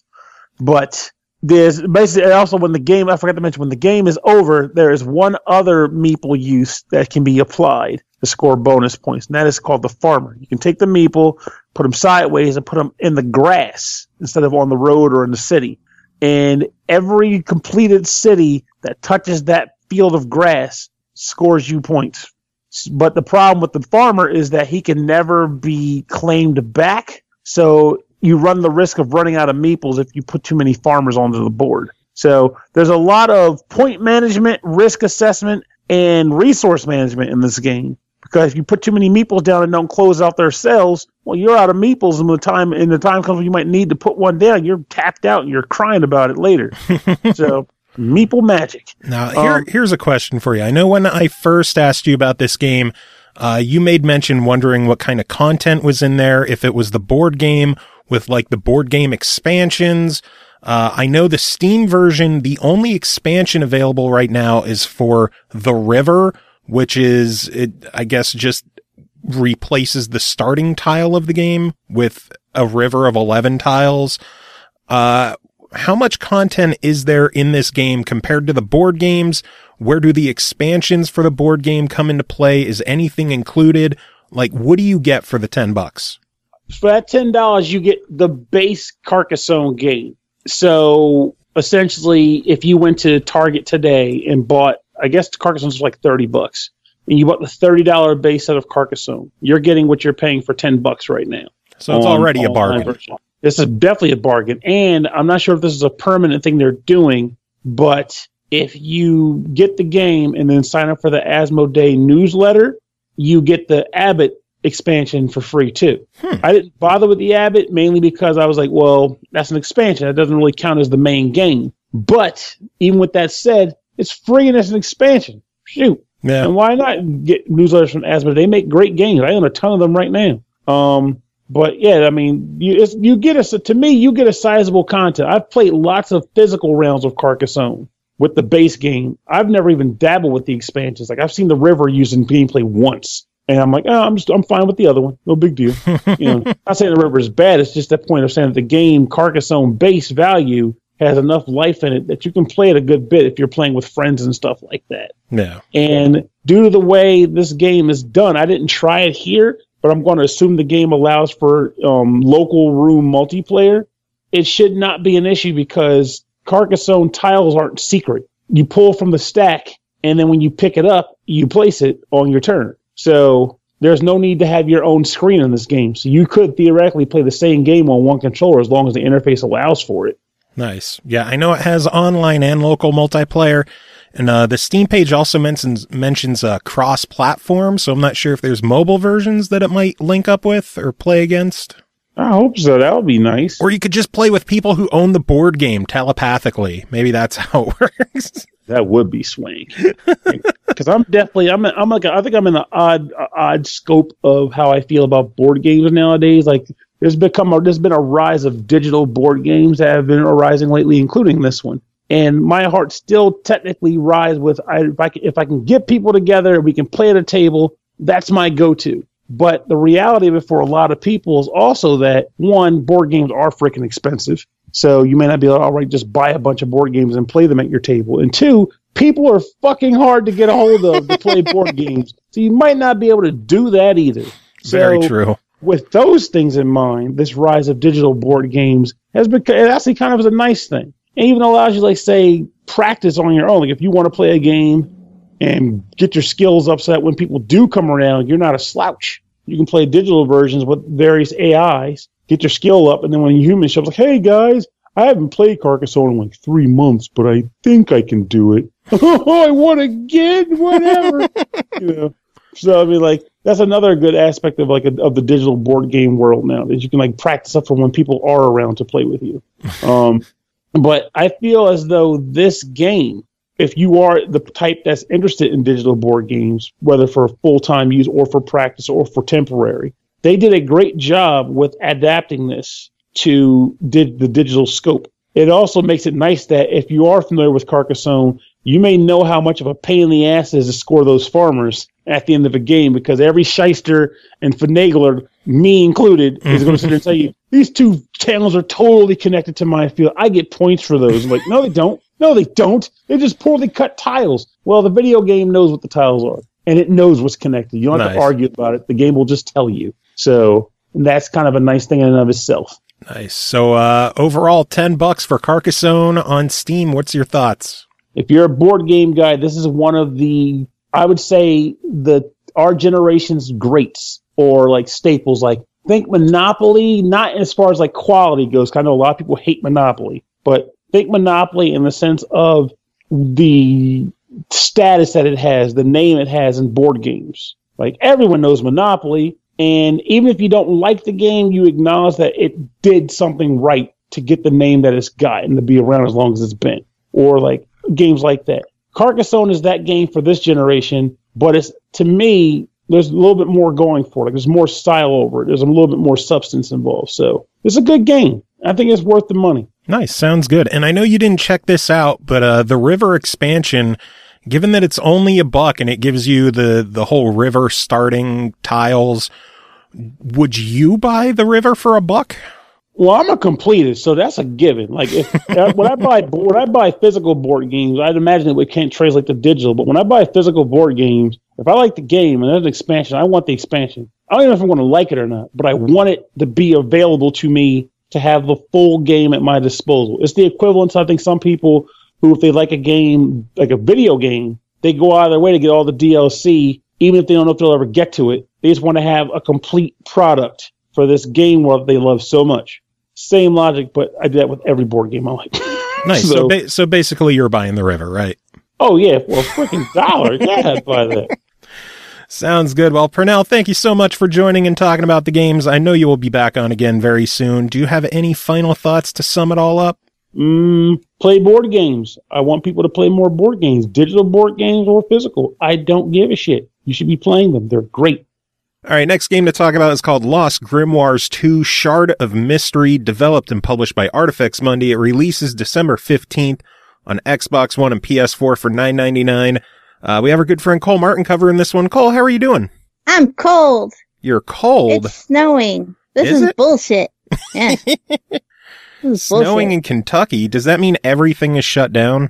But there's basically also when the game, I forgot to mention, when the game is over, there is one other meeple use that can be applied to score bonus points, and that is called the farmer. You can take the meeple, put them sideways, and put them in the grass instead of on the road or in the city. And every completed city that touches that field of grass scores you points. But the problem with the farmer is that he can never be claimed back. So you run the risk of running out of meeples if you put too many farmers onto the board. So there's a lot of point management, risk assessment, and resource management in this game. Because if you put too many meeples down and don't close out their cells, well, you're out of meeples, and the time and the time comes when you might need to put one down, you're tapped out and you're crying about it later. So, meeple magic. Now, here, um, here's a question for you. I know when I first asked you about this game, uh, you made mention wondering what kind of content was in there, if it was the board game with like the board game expansions. Uh, I know the Steam version, the only expansion available right now is for The River, which is, it, I guess, just replaces the starting tile of the game with a river of eleven tiles. Uh, how much content is there in this game compared to the board games? Where do the expansions for the board game come into play? Is anything included? Like, what do you get for the ten bucks? For that ten dollars, you get the base Carcassonne game. So essentially, if you went to Target today and bought, I guess Carcassonne's like thirty bucks, and you bought the thirty dollars base set of Carcassonne, you're getting what you're paying for ten bucks right now. So it's on, already a bargain. This is definitely a bargain. And I'm not sure if this is a permanent thing they're doing, but if you get the game and then sign up for the Asmodee newsletter, you get the Abbott expansion for free too. Hmm. I didn't bother with the Abbott mainly because I was like, well, that's an expansion. That doesn't really count as the main game. But even with that said, it's free and it's an expansion. Shoot. Yeah. And why not get newsletters from Asmodee? They make great games. I own a ton of them right now. Um, but yeah, I mean, you it's, you get a to me, you get a sizable content. I've played lots of physical rounds of Carcassonne with the base game. I've never even dabbled with the expansions. Like I've seen the river used in gameplay once. And I'm like, oh, I'm just, I'm fine with the other one. No big deal. You know, not saying the river is bad. It's just that point of saying that the game Carcassonne base value has enough life in it that you can play it a good bit if you're playing with friends and stuff like that. Yeah. And due to the way this game is done, I didn't try it here, but I'm going to assume the game allows for um, local room multiplayer. It should not be an issue because Carcassonne tiles aren't secret. You pull from the stack, and then when you pick it up, you place it on your turn. So there's no need to have your own screen in this game. So you could theoretically play the same game on one controller as long as the interface allows for it. Nice. Yeah, I know it has online and local multiplayer. And uh, the Steam page also mentions mentions uh, cross-platform, so I'm not sure if there's mobile versions that it might link up with or play against. I hope so. That would be nice. Or you could just play with people who own the board game telepathically. Maybe that's how it works. That would be swing. Because I'm definitely, I'm, I'm like, I think I'm in the odd, odd scope of how I feel about board games nowadays. Like, there's become, a, there's been a rise of digital board games that have been arising lately, including this one. And my heart still technically rides with, I, if I can, if I can get people together, we can play at a table. That's my go-to. But the reality of it for a lot of people is also that, one, board games are freaking expensive. So you may not be able to, all right, just buy a bunch of board games and play them at your table. And two, people are fucking hard to get a hold of to play board games. So you might not be able to do that either. So very true. With those things in mind, this rise of digital board games has become, it actually kind of is a nice thing. It even allows you, like, say, practice on your own. Like, if you want to play a game and get your skills up so that when people do come around, you're not a slouch. You can play digital versions with various A Is, get your skill up, and then when humans show up, like, hey, guys, I haven't played Carcassonne in like three months, but I think I can do it. Oh, I won again, whatever. You know. So, I mean, like, that's another good aspect of, like, a, of the digital board game world now, that you can, like, practice up for when people are around to play with you. Um, but I feel as though this game, if you are the type that's interested in digital board games, whether for full-time use or for practice or for temporary, they did a great job with adapting this to did the digital scope. It also makes it nice that if you are familiar with Carcassonne, you may know how much of a pain in the ass it is to score those farmers at the end of a game, because every shyster and finagler, me included, mm-hmm. is going to sit there and tell you, these two channels are totally connected to my field. I get points for those. I'm like, no, they don't. No, they don't. They're just poorly cut tiles. Well, the video game knows what the tiles are, and it knows what's connected. You don't have nice. to argue about it. The game will just tell you. So that's kind of a nice thing in and of itself. Nice. So uh, overall, ten bucks for Carcassonne on Steam. What's your thoughts? If you're a board game guy, this is one of the, I would say, the our generation's greats, or like staples. Like, think Monopoly, not as far as like quality goes, 'cause I know a lot of people hate Monopoly, but think Monopoly in the sense of the status that it has, the name it has in board games. Like, everyone knows Monopoly, and even if you don't like the game, you acknowledge that it did something right to get the name that it's got and to be around as long as it's been. Or like games like that. Carcassonne is that game for this generation, but it's, to me, there's a little bit more going for it. Like, there's more style over it. There's a little bit more substance involved. So it's a good game. I think it's worth the money. Nice. Sounds good. And I know you didn't check this out, but uh, the river expansion, given that it's only a buck and it gives you the, the whole river starting tiles, would you buy The River for a buck? Well, I'm a completist, so that's a given. Like, if when I buy when I buy physical board games, I'd imagine that we can't translate the digital. But when I buy physical board games, if I like the game and there's an expansion, I want the expansion. I don't even know if I'm going to like it or not, but I want it to be available to me to have the full game at my disposal. It's the equivalent to, I think, some people who, if they like a game, like a video game, they go out of their way to get all the D L C, even if they don't know if they'll ever get to it. They just want to have a complete product for this game world they love so much. Same logic, but I do that with every board game I like. Nice. So, so, ba- so basically, you're buying The River, right? Oh, yeah. For a freaking dollar. Yeah, I'd buy that. Sounds good. Well, Pernell, thank you so much for joining and talking about the games. I know you will be back on again very soon. Do you have any final thoughts to sum it all up? Mm, play board games. I want people to play more board games, digital board games or physical. I don't give a shit. You should be playing them. They're great. All right, next game to talk about is called Lost Grimoires two Shard of Mystery, developed and published by Artifex Mundi. It releases December fifteenth on Xbox One and P S four for nine ninety-nine. Uh, we have our good friend Cole Martin covering this one. Cole, how are you doing? I'm cold. You're cold? It's snowing. This is, is it? bullshit. Yeah. This is snowing bullshit. in Kentucky. Does that mean everything is shut down?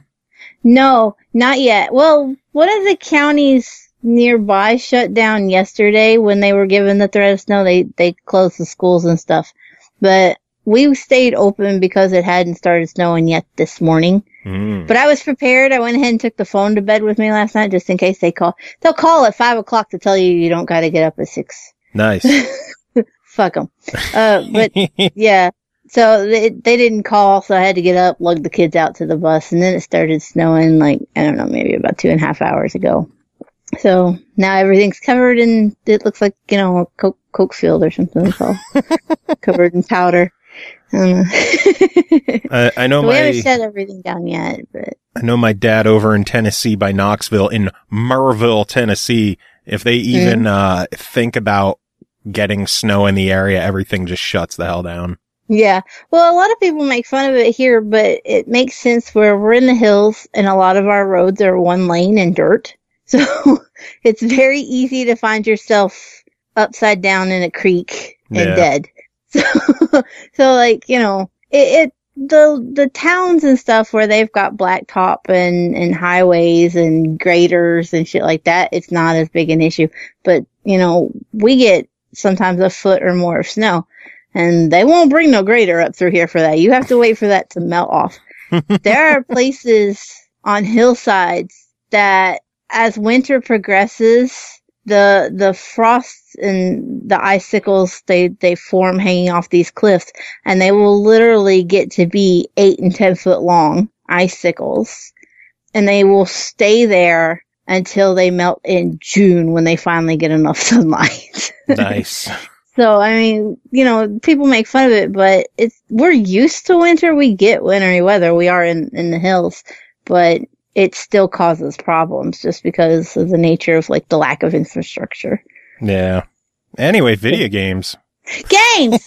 No, not yet. Well, one of the counties nearby shut down yesterday when they were given the threat of snow. They they closed the schools and stuff. But we stayed open because it hadn't started snowing yet this morning. Mm. But I was prepared. I went ahead and took the phone to bed with me last night just in case they call. They'll call at five o'clock to tell you you don't got to get up at six. Nice. Fuck them. Uh, but yeah. So they, they didn't call, so I had to get up, lug the kids out to the bus, and then it started snowing like, I don't know, maybe about two and a half hours ago. So now everything's covered in, it looks like, you know, a Coke, Coke field or something. So covered in powder. I don't know. uh, I know so my, we haven't shut everything down yet, but. I know my dad over in Tennessee by Knoxville, in Murrayville, Tennessee, if they even, mm. uh, think about getting snow in the area, everything just shuts the hell down. Yeah. Well, a lot of people make fun of it here, but it makes sense where we're in the hills and a lot of our roads are one lane and dirt. So it's very easy to find yourself upside down in a creek and yeah. dead. So, so like, you know, it, it, the, the towns and stuff where they've got blacktop and, and highways and graders and shit like that, it's not as big an issue. But, you know, we get sometimes a foot or more of snow. And they won't bring no grader up through here for that. You have to wait for that to melt off. There are places on hillsides that, as winter progresses, the the frost and the icicles, they, they form hanging off these cliffs, and they will literally get to be eight and ten foot long icicles. And they will stay there until they melt in June when they finally get enough sunlight. Nice. So, I mean, you know, people make fun of it, but it's, we're used to winter. We get wintry weather. We are in, in the hills, but it still causes problems just because of the nature of, like, the lack of infrastructure. Yeah. Anyway, video games. Games!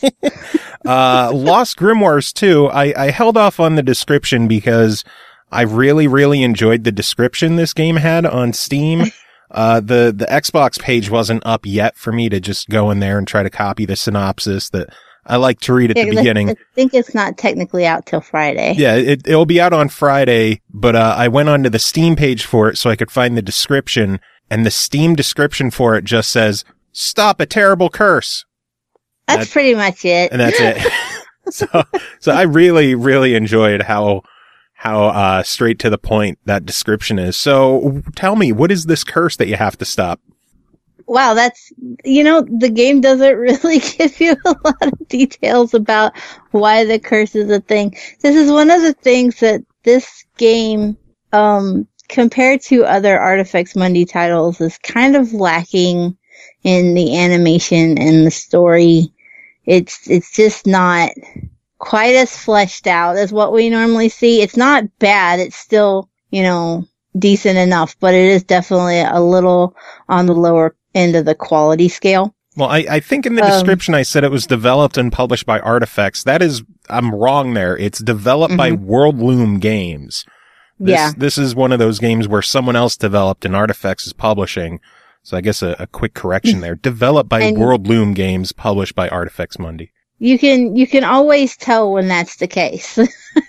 uh, Lost Grimoires two, I, I held off on the description because I really, really enjoyed the description this game had on Steam. Uh, the, the Xbox page wasn't up yet for me to just go in there and try to copy the synopsis that I like to read at yeah, the beginning. I think it's not technically out till Friday. Yeah, it, it'll be out on Friday, but, uh, I went onto the Steam page for it so I could find the description, and the Steam description for it just says, "Stop a terrible curse." That's that, pretty much it. And that's it. so, so I really, really enjoyed how, how, uh, straight to the point that description is. So tell me, what is this curse that you have to stop? Wow, that's, you know, the game doesn't really give you a lot of details about why the curse is a thing. This is one of the things that this game, um, compared to other Artifex Mundi titles, is kind of lacking in the animation and the story. It's, it's just not quite as fleshed out as what we normally see. It's not bad. It's still, you know, decent enough, but it is definitely a little on the lower end of the quality scale. Well, I, I think in the um, description I said it was developed and published by Artifex. That is, I'm wrong there. It's developed mm-hmm. by Worldloom Games. This, yeah. This is one of those games where someone else developed and Artifex is publishing. So I guess a, a quick correction there. Developed by And- World Loom Games, published by Artifex Mundi. You can you can always tell when that's the case.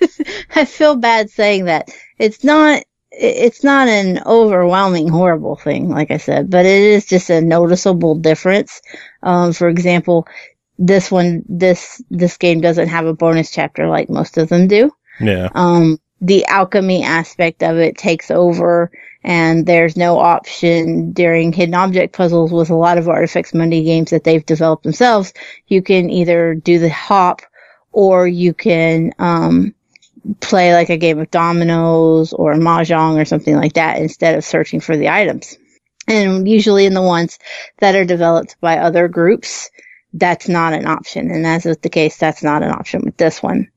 I feel bad saying that. It's not it's not an overwhelming horrible thing, like I said, but it is just a noticeable difference. Um, for example, this one this this game doesn't have a bonus chapter like most of them do. Yeah. Um, the alchemy aspect of it takes over, and there's no option during hidden object puzzles with a lot of Artifex Mundi games that they've developed themselves. You can either do the hop, or you can um, play like a game of dominoes or mahjong or something like that instead of searching for the items. And usually in the ones that are developed by other groups, that's not an option. And as is the case, that's not an option with this one.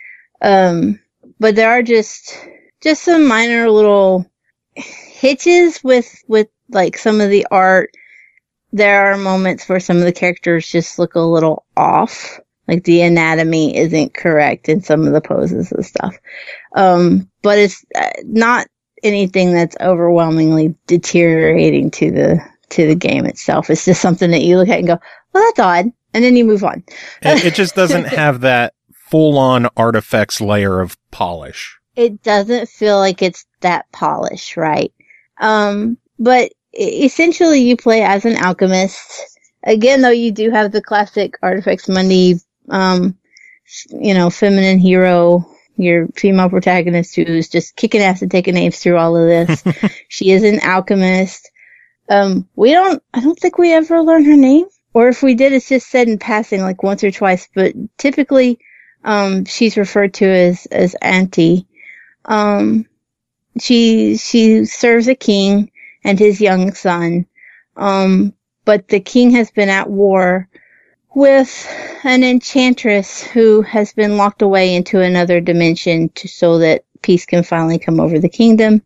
Um, but there are just, just some minor little hitches with, with like some of the art. There are moments where some of the characters just look a little off. Like the anatomy isn't correct in some of the poses and stuff. Um, but it's not anything that's overwhelmingly deteriorating to the, to the game itself. It's just something that you look at and go, well, that's odd. And then you move on. it, it just doesn't have that full-on Artifex layer of polish. It doesn't feel like it's that polished, right? Um, but essentially you play as an alchemist. Again, though, you do have the classic Artifex Mundi, um, you know, feminine hero, your female protagonist who's just kicking ass and taking names through all of this. She is an alchemist. Um, we don't, I don't think we ever learn her name. Or if we did, it's just said in passing like once or twice, but typically, um, she's referred to as, as Auntie. Um, she, she serves a king and his young son. Um, but the king has been at war with an enchantress who has been locked away into another dimension to, so that peace can finally come over the kingdom.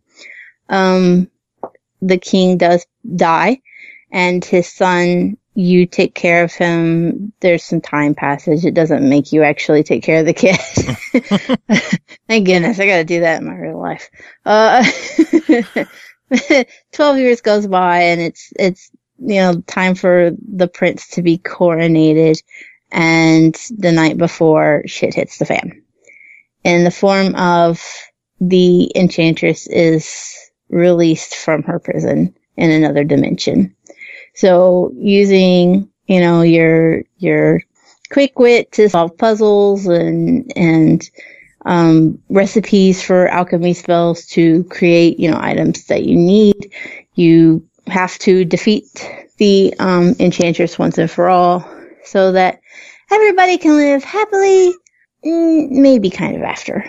Um, the king does die, and his son, you take care of him. There's some time passage. It doesn't make you actually take care of the kid. Thank goodness. I gotta do that in my real life. Uh, twelve years goes by, and it's, it's, you know, time for the prince to be coronated, and the night before, shit hits the fan. In the form of the enchantress is released from her prison in another dimension. So using, you know, your, your quick wit to solve puzzles and, and, um, recipes for alchemy spells to create, you know, items that you need, you have to defeat the, um, enchantress once and for all so that everybody can live happily, maybe kind of after.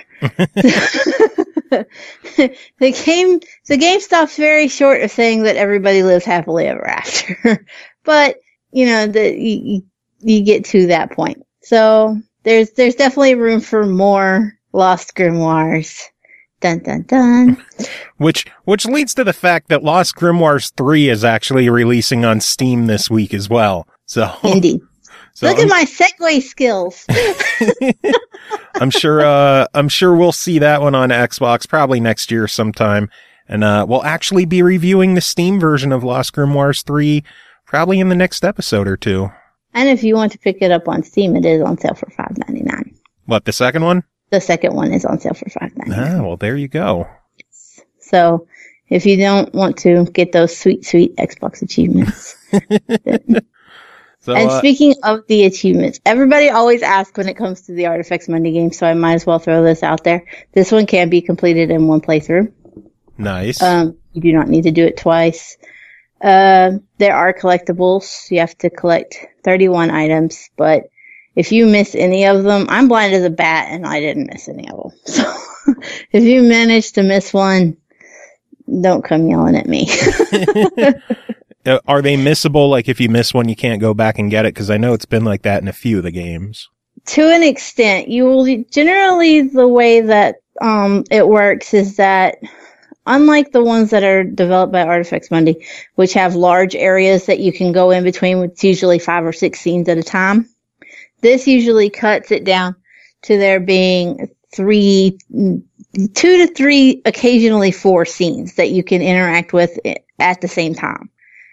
the game, the game stops very short of saying that everybody lives happily ever after. But, you know, the, you, you get to that point. So there's, there's definitely room for more Lost Grimoires. Dun dun dun. Which, which leads to the fact that Lost Grimoires three is actually releasing on Steam this week as well. So. Indeed. So Look I'm, at my segue skills. I'm sure, uh, I'm sure we'll see that one on Xbox probably next year sometime. And, uh, we'll actually be reviewing the Steam version of Lost Grimoires three probably in the next episode or two. And if you want to pick it up on Steam, it is on sale for five ninety-nine. What, the second one? The second one is on sale for five ninety-nine. Ah, well, there you go. So if you don't want to get those sweet, sweet Xbox achievements. So, and uh, speaking of the achievements, everybody always asks when it comes to the Artifex Mundi game, so I might as well throw this out there. This one can be completed in one playthrough. nice. Um, you do not need to do it twice. Uh, there are collectibles. You have to collect thirty-one items, but if you miss any of them, I'm blind as a bat and I didn't miss any of them. So if you manage to miss one, don't come yelling at me. Are they missable? Like if you miss one, you can't go back and get it? Because I know it's been like that in a few of the games. To an extent, you will generally the way that um it works is that unlike the ones that are developed by Artifex Mundi, which have large areas that you can go in between with usually five or six scenes at a time, this usually cuts it down to there being three, two to three, occasionally four scenes that you can interact with at the same time.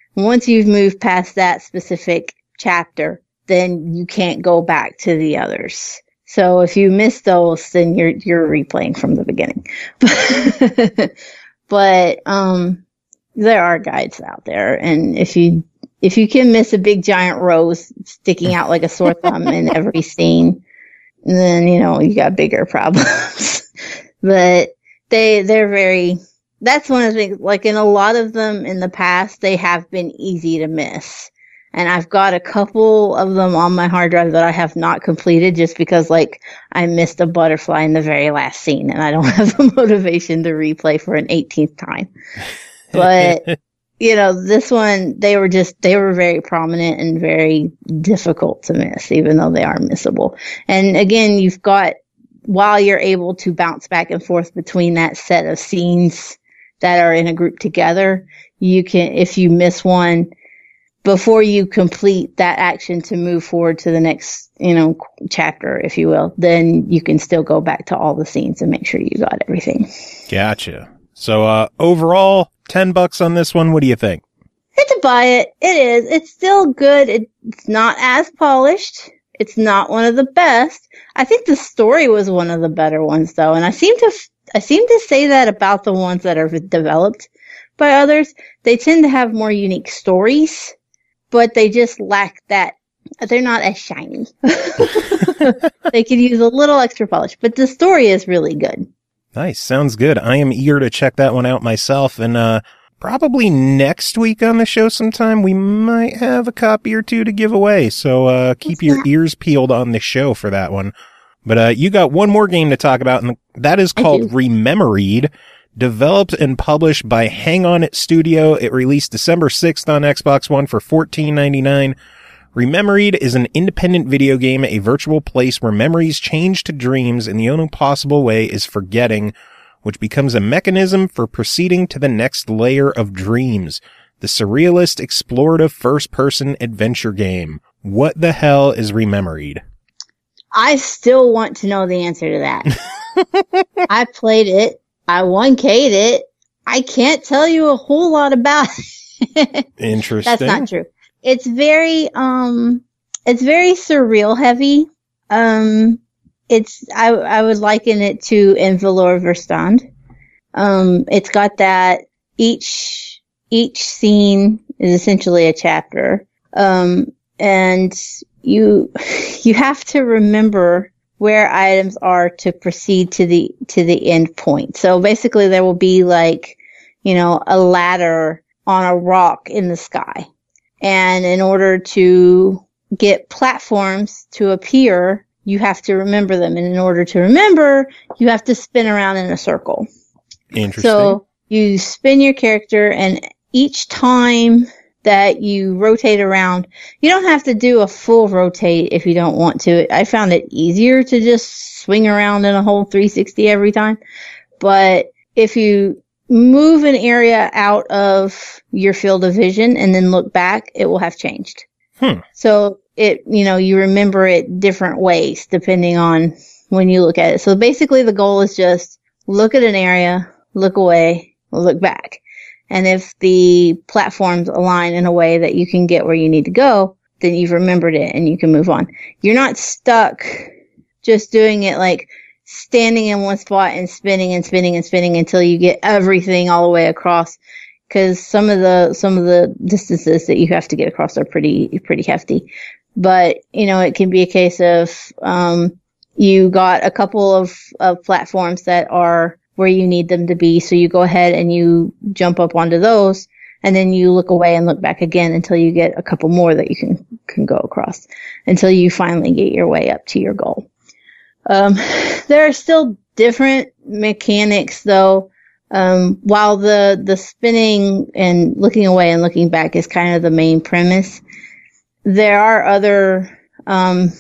Once you've moved past that specific chapter, then you can't go back to the others. So if you miss those, then you're you're replaying from the beginning. But um, there are guides out there, and if you if you can miss a big giant rose sticking out like a sore thumb in every scene, then you know you got bigger problems. But they they're very. That's one of the things. Like in a lot of them in the past, they have been easy to miss. And I've got a couple of them on my hard drive that I have not completed just because, like, I missed a butterfly in the very last scene and I don't have the motivation to replay for an eighteenth time. But, you know, this one, they were just, they were very prominent and very difficult to miss, even though they are missable. And again, you've got, while you're able to bounce back and forth between that set of scenes that are in a group together, you can, if you miss one, before you complete that action to move forward to the next, you know, chapter, if you will, then you can still go back to all the scenes and make sure you got everything. Gotcha. So, uh, overall, ten bucks on this one. What do you think? It's a buy it. It is. It's still good. It's not as polished. It's not one of the best. I think the story was one of the better ones, though. And I seem to, I seem to say that about the ones that are developed by others. They tend to have more unique stories, but they just lack that. They're not as shiny. They could use a little extra polish, but the story is really good. Nice. Sounds good. I am eager to check that one out myself. And uh probably next week on the show sometime, we might have a copy or two to give away. So uh keep your ears peeled on the show for that one. But uh you got one more game to talk about, and that is called Rememoried. Developed and published by Hang On It Studio. It released December sixth on Xbox One for fourteen ninety-nine. Rememoried is an independent video game, a virtual place where memories change to dreams, and the only possible way is forgetting, which becomes a mechanism for proceeding to the next layer of dreams. The surrealist, explorative first-person adventure game. What the hell is Rememoried? I still want to know the answer to that. I played it. I one K'd it. I can't tell you a whole lot about it. Interesting. That's not true. It's very, um, it's very surreal heavy. Um, it's, I, I would liken it to Envelor Verstand. Um, it's got that each, each scene is essentially a chapter. Um, and you, you have to remember where items are to proceed to the, to the end point. So basically there will be like, you know, a ladder on a rock in the sky. And in order to get platforms to appear, you have to remember them. And in order to remember, you have to spin around in a circle. Interesting. So you spin your character, and each time that you rotate around, you don't have to do a full rotate if you don't want to. I found it easier to just swing around in a whole three sixty every time. But if you move an area out of your field of vision and then look back, it will have changed. Hmm. So it, you know, you remember it different ways depending on when you look at it. So basically the goal is just look at an area, look away, look back. And if the platforms align in a way that you can get where you need to go, then you've remembered it and you can move on. You're not stuck just doing it like standing in one spot and spinning and spinning and spinning until you get everything all the way across. Cause some of the, some of the distances that you have to get across are pretty, pretty hefty. But, you know, it can be a case of, um, you got a couple of, of platforms that are where you need them to be. So you go ahead and you jump up onto those, and then you look away and look back again until you get a couple more that you can, can go across until you finally get your way up to your goal. Um, there are still different mechanics though. Um, while the, the spinning and looking away and looking back is kind of the main premise, there are other, um,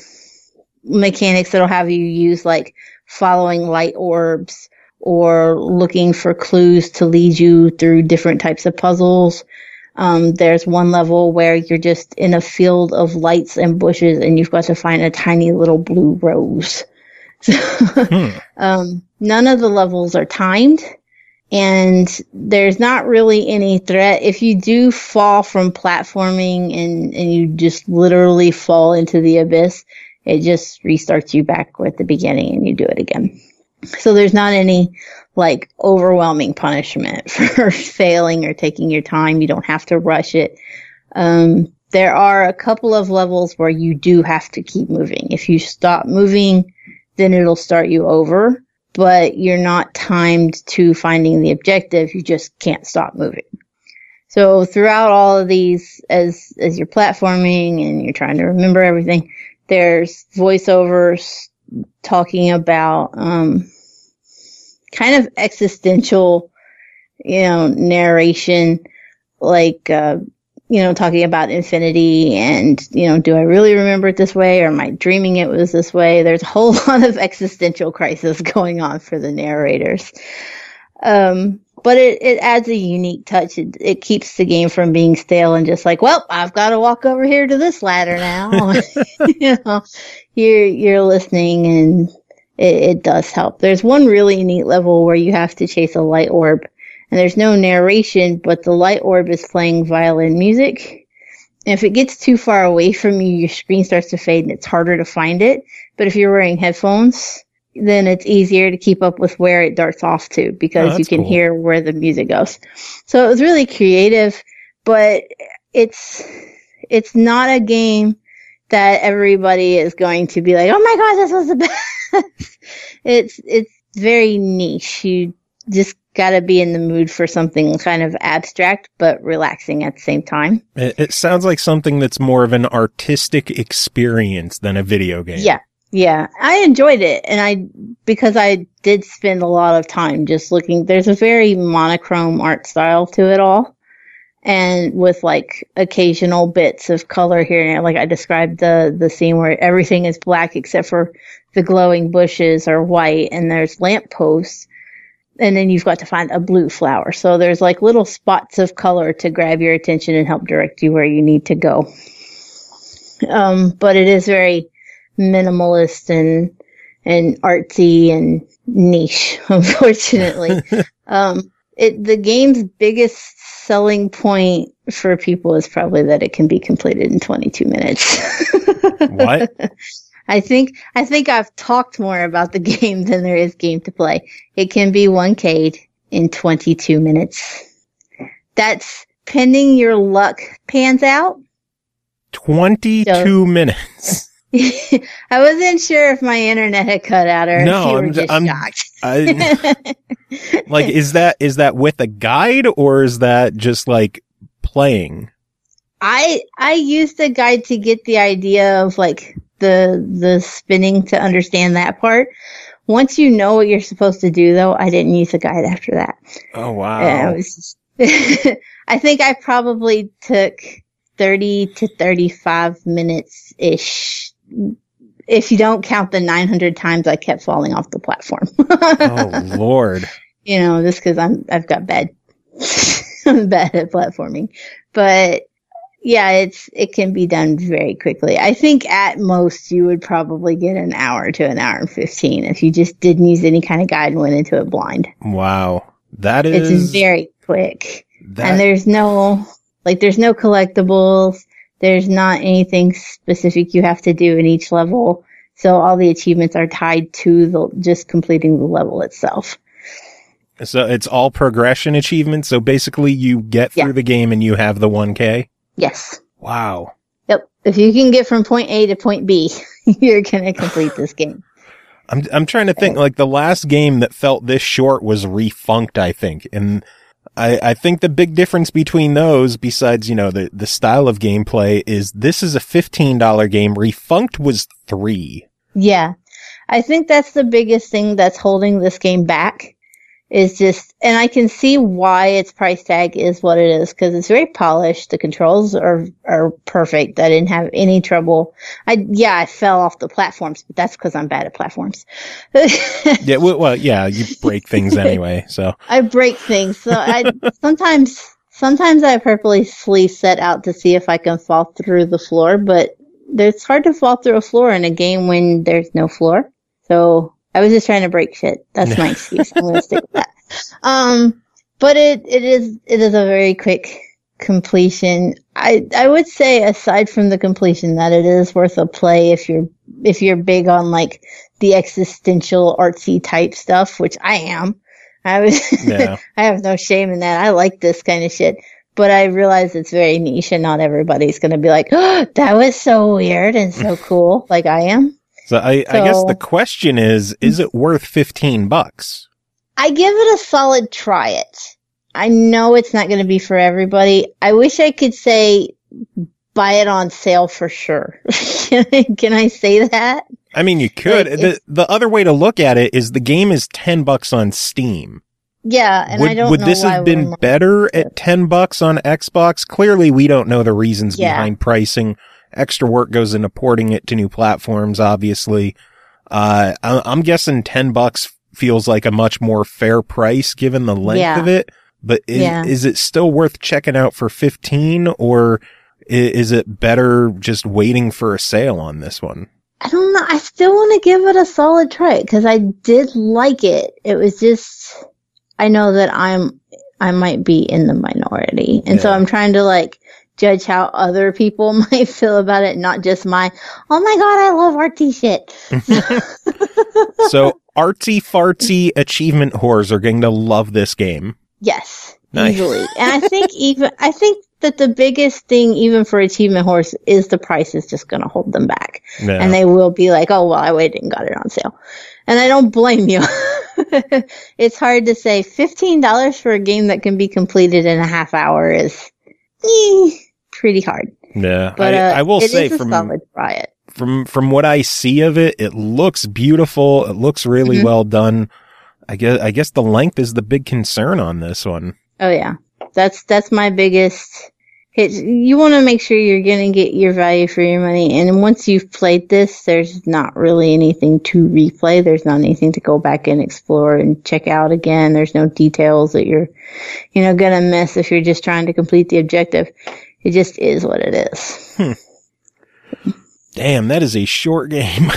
mechanics that'll have you use like following light orbs or looking for clues to lead you through different types of puzzles. Um, there's one level where you're just in a field of lights and bushes and you've got to find a tiny little blue rose. hmm. um, none of the levels are timed. and there's not really any threat. If you do fall from platforming and, and you just literally fall into the abyss, it just restarts you back at the beginning and you do it again. So there's not any like overwhelming punishment for failing or taking your time. You don't have to rush it. Um, there are a couple of levels where you do have to keep moving. If you stop moving, then it'll start you over. But you're not timed to finding the objective. You just can't stop moving. So throughout all of these, as, as you're platforming and you're trying to remember everything, there's voiceovers talking about, um, kind of existential, you know, narration, like, uh, you know, talking about infinity and, you know, do I really remember it this way or am I dreaming it was this way? There's a whole lot of existential crisis going on for the narrators. Um, but it, it adds a unique touch. It, it keeps the game from being stale and just like, well, I've got to walk over here to this ladder now. You know, you're, you're listening and it, it does help. There's one really neat level where you have to chase a light orb. And there's no narration, but the light orb is playing violin music. And if it gets too far away from you, your screen starts to fade and it's harder to find it. But if you're wearing headphones, then it's easier to keep up with where it darts off to because Oh, you can cool. hear where the music goes. So it was really creative, but it's, it's not a game that everybody is going to be like, oh my God, this was the best. It's, it's very niche. You just got to be in the mood for something kind of abstract but relaxing at the same time. It, it sounds like something that's more of an artistic experience than a video game. Yeah. Yeah. I enjoyed it. And I, because I did spend a lot of time just looking, there's a very monochrome art style to it all. And with like occasional bits of color here and there, like I described the, the scene where everything is black except for the glowing bushes are white and there's lampposts. And then you've got to find a blue flower. So there's like little spots of color to grab your attention and help direct you where you need to go. Um, but it is very minimalist and, and artsy and niche, unfortunately. um, it, the game's biggest selling point for people is probably that it can be completed in twenty-two minutes. What? I think, I think I've talked more about the game than there is game to play. It can be one K'd in twenty-two minutes. That's pending your luck pans out. twenty-two So- minutes. I wasn't sure if my internet had cut out or No, if you were I'm- just I'm- shocked. I, like, is that, is that with a guide or is that just like playing? I, I used the guide to get the idea of like the, the spinning to understand that part. Once you know what you're supposed to do though, I didn't use the guide after that. Oh, wow. Uh, it was just I think I probably took thirty to thirty-five minutes ish. If you don't count the nine hundred times I kept falling off the platform. Oh, Lord. You know, just cause I'm, I've got bad, I'm bad at platforming, but yeah, it's, it can be done very quickly. I think at most you would probably get an hour to an hour and fifteen if you just didn't use any kind of guide and went into it blind. Wow. That is. It's very quick. that, And there's no, like, there's no collectibles. There's not anything specific you have to do in each level. So all the achievements are tied to the, just completing the level itself. So it's all progression achievements. So basically you get through Yeah. the game and you have the one K. Yes. Wow. Yep. If you can get from point A to point B, you're going to complete this game. I'm, I'm trying to think, like the last game that felt this short was Refunked, I think. And I, I think the big difference between those, besides, you know, the, the style of gameplay, is this is a fifteen dollars game. Refunked was three. Yeah. I think that's the biggest thing that's holding this game back is just, and I can see why its price tag is what it is because it's very polished. The controls are, are perfect. I didn't have any trouble. I, yeah, I fell off the platforms, but that's because I'm bad at platforms. Yeah, well, well, yeah, you break things anyway, so. I break things. So I sometimes, sometimes I purposely set out to see if I can fall through the floor, but it's hard to fall through a floor in a game when there's no floor. So I was just trying to break shit. That's my excuse. I'm going to stick with that. Um, but it, it is, it is a very quick completion. I, I would say aside from the completion that it is worth a play if you're, if you're big on like the existential artsy type stuff, which I am. I was, Yeah. I have no shame in that. I like this kind of shit, but I realize it's very niche and not everybody's going to be like, oh, that was so weird and so cool. Like I am. So I, So- I guess the question is, is it worth fifteen bucks? I give it a solid try it. I know it's not going to be for everybody. I wish I could say buy it on sale for sure. can, I, can I say that? I mean, you could. Like, the it's- The other way to look at it is the game is ten bucks on Steam. Yeah, and would I don't would know this why have been we're- better at ten bucks on Xbox? Clearly, we don't know the reasons Yeah. behind pricing. Extra work goes into porting it to new platforms, obviously. Uh, I, I'm guessing ten bucks feels like a much more fair price given the length Yeah. of it. But is, Yeah. is it still worth checking out for fifteen, or i- is it better just waiting for a sale on this one? I don't know. I still want to give it a solid try because I did like it. It was just, I know that I'm, I might be in the minority. And so Yeah. I'm trying to like judge how other people might feel about it, not just my, oh my God, I love artsy shit. So artsy fartsy achievement whores are going to love this game. Yes, Nice. easily. And I think even, I think that the biggest thing, even for Achievement Horse, is the price is just going to hold them back. Yeah. And they will be like, oh, well, I waited and got it on sale. And I don't blame you. It's hard to say fifteen dollars for a game that can be completed in a half hour is eh, pretty hard. Yeah, But I, uh, I will it say is a from solid try it. from from what I see of it, it looks beautiful. It looks really Mhm. well done. I guess I guess the length is the big concern on this one. Oh yeah, that's that's my biggest hit. You want to make sure you're gonna get your value for your money, and once you've played this, there's not really anything to replay. There's not anything to go back and explore and check out again. There's no details that you're, you know, gonna miss if you're just trying to complete the objective. It just is what it is. Damn, that is a short game.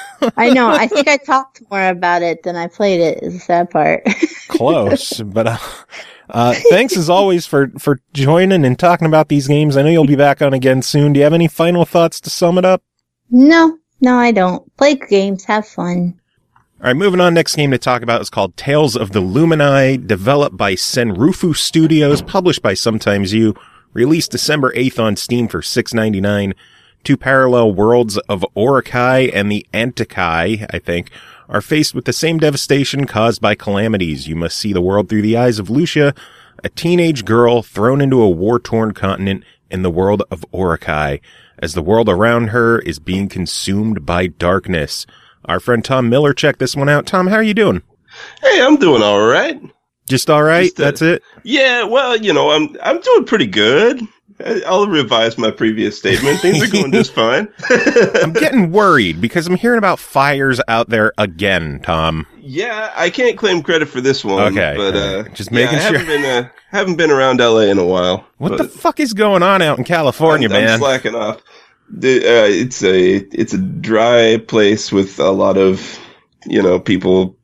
I know. I think I talked more about it than I played it. Is the sad part. Close, but uh, uh, thanks as always for for joining and talking about these games. I know you'll be back on again soon. Do you have any final thoughts to sum it up? No, no, I don't. Play games, have fun. All right, moving on. Next game to talk about is called Tales of the Lumini, developed by Senrufu Studios, published by Sometimes You, released December eighth on Steam for six ninety-nine. Two parallel worlds of Orokai and the Antikai, I think, are faced with the same devastation caused by calamities. You must see the world through the eyes of Lucia, a teenage girl thrown into a war-torn continent in the world of Orokai, as the world around her is being consumed by darkness. Our friend Tom Miller checked this one out. Tom, how are you doing? Hey, I'm doing all right. Just all right? Just, uh, That's it? Yeah, well, you know, I'm I'm doing pretty good. I- I'll revise my previous statement. Things are going just fine. I'm getting worried because I'm hearing about fires out there again, Tom. Yeah, I can't claim credit for this one. Okay, but all uh, right. Just yeah, making I sure. haven't been uh, haven't been around L A in a while. What but the fuck is going on out in California, I'm, man? I'm slacking off. The, uh, it's a it's a dry place with a lot of, you know, people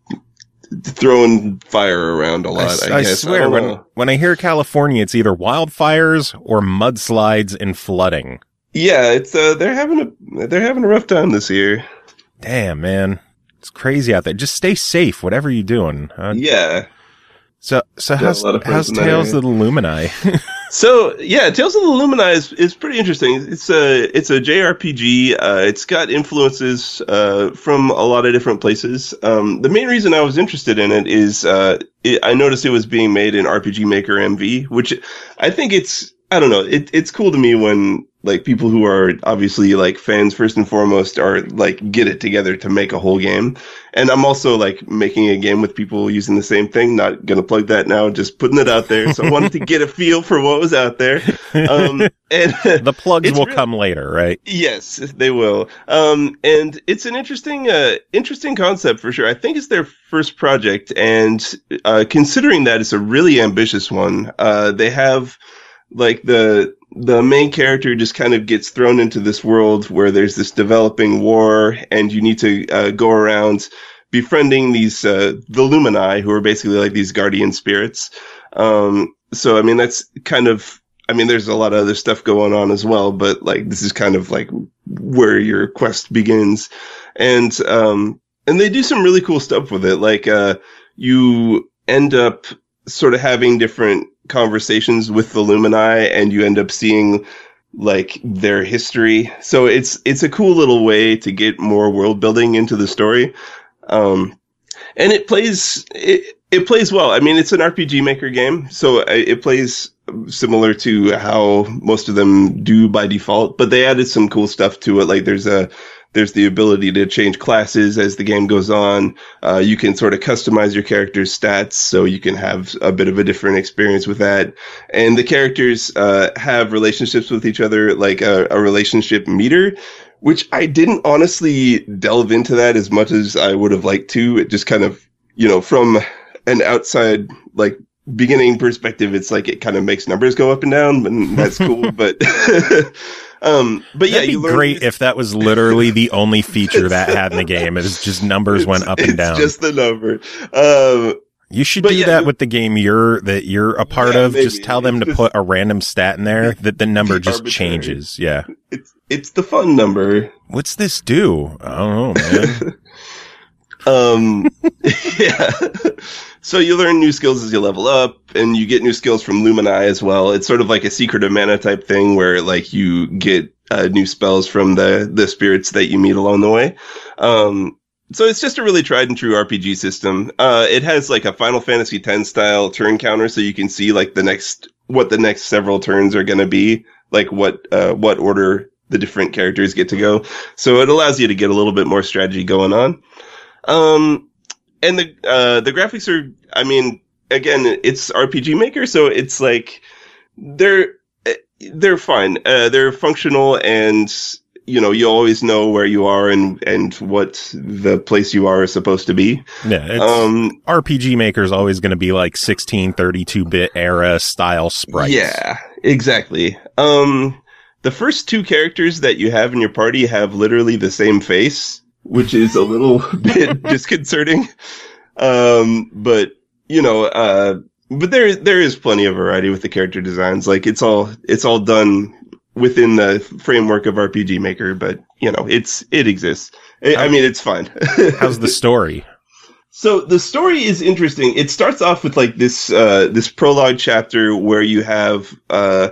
throwing fire around a I, lot. s- I, I guess. swear, I don't when, know. when I hear California, it's either wildfires or mudslides and flooding. Yeah, it's uh, they're having a they're having a rough time this year. Damn, man. It's crazy out there. Just stay safe, whatever you're doing. Uh, Yeah. So, so Got a how's, lot of friends how's in that Tales area. of the Lumini? So yeah, Tales of the Lumini is, is pretty interesting. It's a it's a J R P G. Uh, it's got influences uh, from a lot of different places. Um, the main reason I was interested in it is uh, it, I noticed it was being made in R P G Maker M V, which I think it's I don't know. It, it's cool to me when like people who are obviously like fans first and foremost are like get it together to make a whole game. And I'm also like making a game with people using the same thing. Not gonna plug that now, just putting it out there. So I wanted to get a feel for what was out there. Um, and The plugs It's will real- come later, right? yes, they will. Um, and it's an interesting, uh, interesting concept for sure. I think it's their first project, and uh, considering that it's a really ambitious one, uh, they have like the the main character just kind of gets thrown into this world where there's this developing war, and you need to uh, go around befriending these uh, the Lumini, who are basically like these guardian spirits. Um, so I mean, that's kind of. I mean, there's a lot of other stuff going on as well, but like this is kind of like where your quest begins, and um, and they do some really cool stuff with it. Like uh, you end up sort of having different conversations with the Lumini, and you end up seeing like their history. So it's it's a cool little way to get more world building into the story, um, and it plays it it plays well. I mean, it's an R P G Maker game, so it plays similar to how most of them do by default, but they added some cool stuff to it. Like there's a, there's the ability to change classes as the game goes on. Uh, you can sort of customize your character's stats, so you can have a bit of a different experience with that. And the characters, uh, have relationships with each other, like a, a relationship meter, which I didn't honestly delve into that as much as I would have liked to. It just kind of, you know, from an outside, like, beginning perspective, it's like it kind of makes numbers go up and down, and that's cool. But, um, but yeah, That'd be you learn great if that was literally the only feature that had in the game. It's just numbers went up and down. It's just the number. Um, you should but do yeah, that you- with the game you're that you're a part Yeah, of. maybe. Just tell them It's to just- put a random stat in there that the number just Arbitrary. changes. Yeah. it's it's the fun number. What's this do? I don't know, man. Um, yeah. So you learn new skills as you level up, and you get new skills from Lumini as well. It's sort of like a Secret of Mana type thing where like you get uh, new spells from the, the spirits that you meet along the way. Um, so it's just a really tried and true R P G system. Uh, it has like a Final Fantasy X style turn counter, so you can see like the next, what the next several turns are going to be, like what, uh, what order the different characters get to go. So it allows you to get a little bit more strategy going on. Um, and the, uh, the graphics are, I mean, again, it's R P G Maker, so it's like, they're, they're fine. Uh, they're functional, and, you know, you always know where you are and, and what the place you are is supposed to be. Yeah. It's, Um, R P G Maker's always going to be like sixteen thirty-two bit era style sprites. Yeah, exactly. Um, the first two characters that you have in your party have literally the same face, which is a little bit disconcerting. Um, but, you know, uh, but there, there is plenty of variety with the character designs. Like, it's all, it's all done within the framework of R P G Maker, but, you know, it's, it exists. I, I mean, it's fine. How's the story? So the story is interesting. It starts off with like this, uh, this prologue chapter where you have, uh,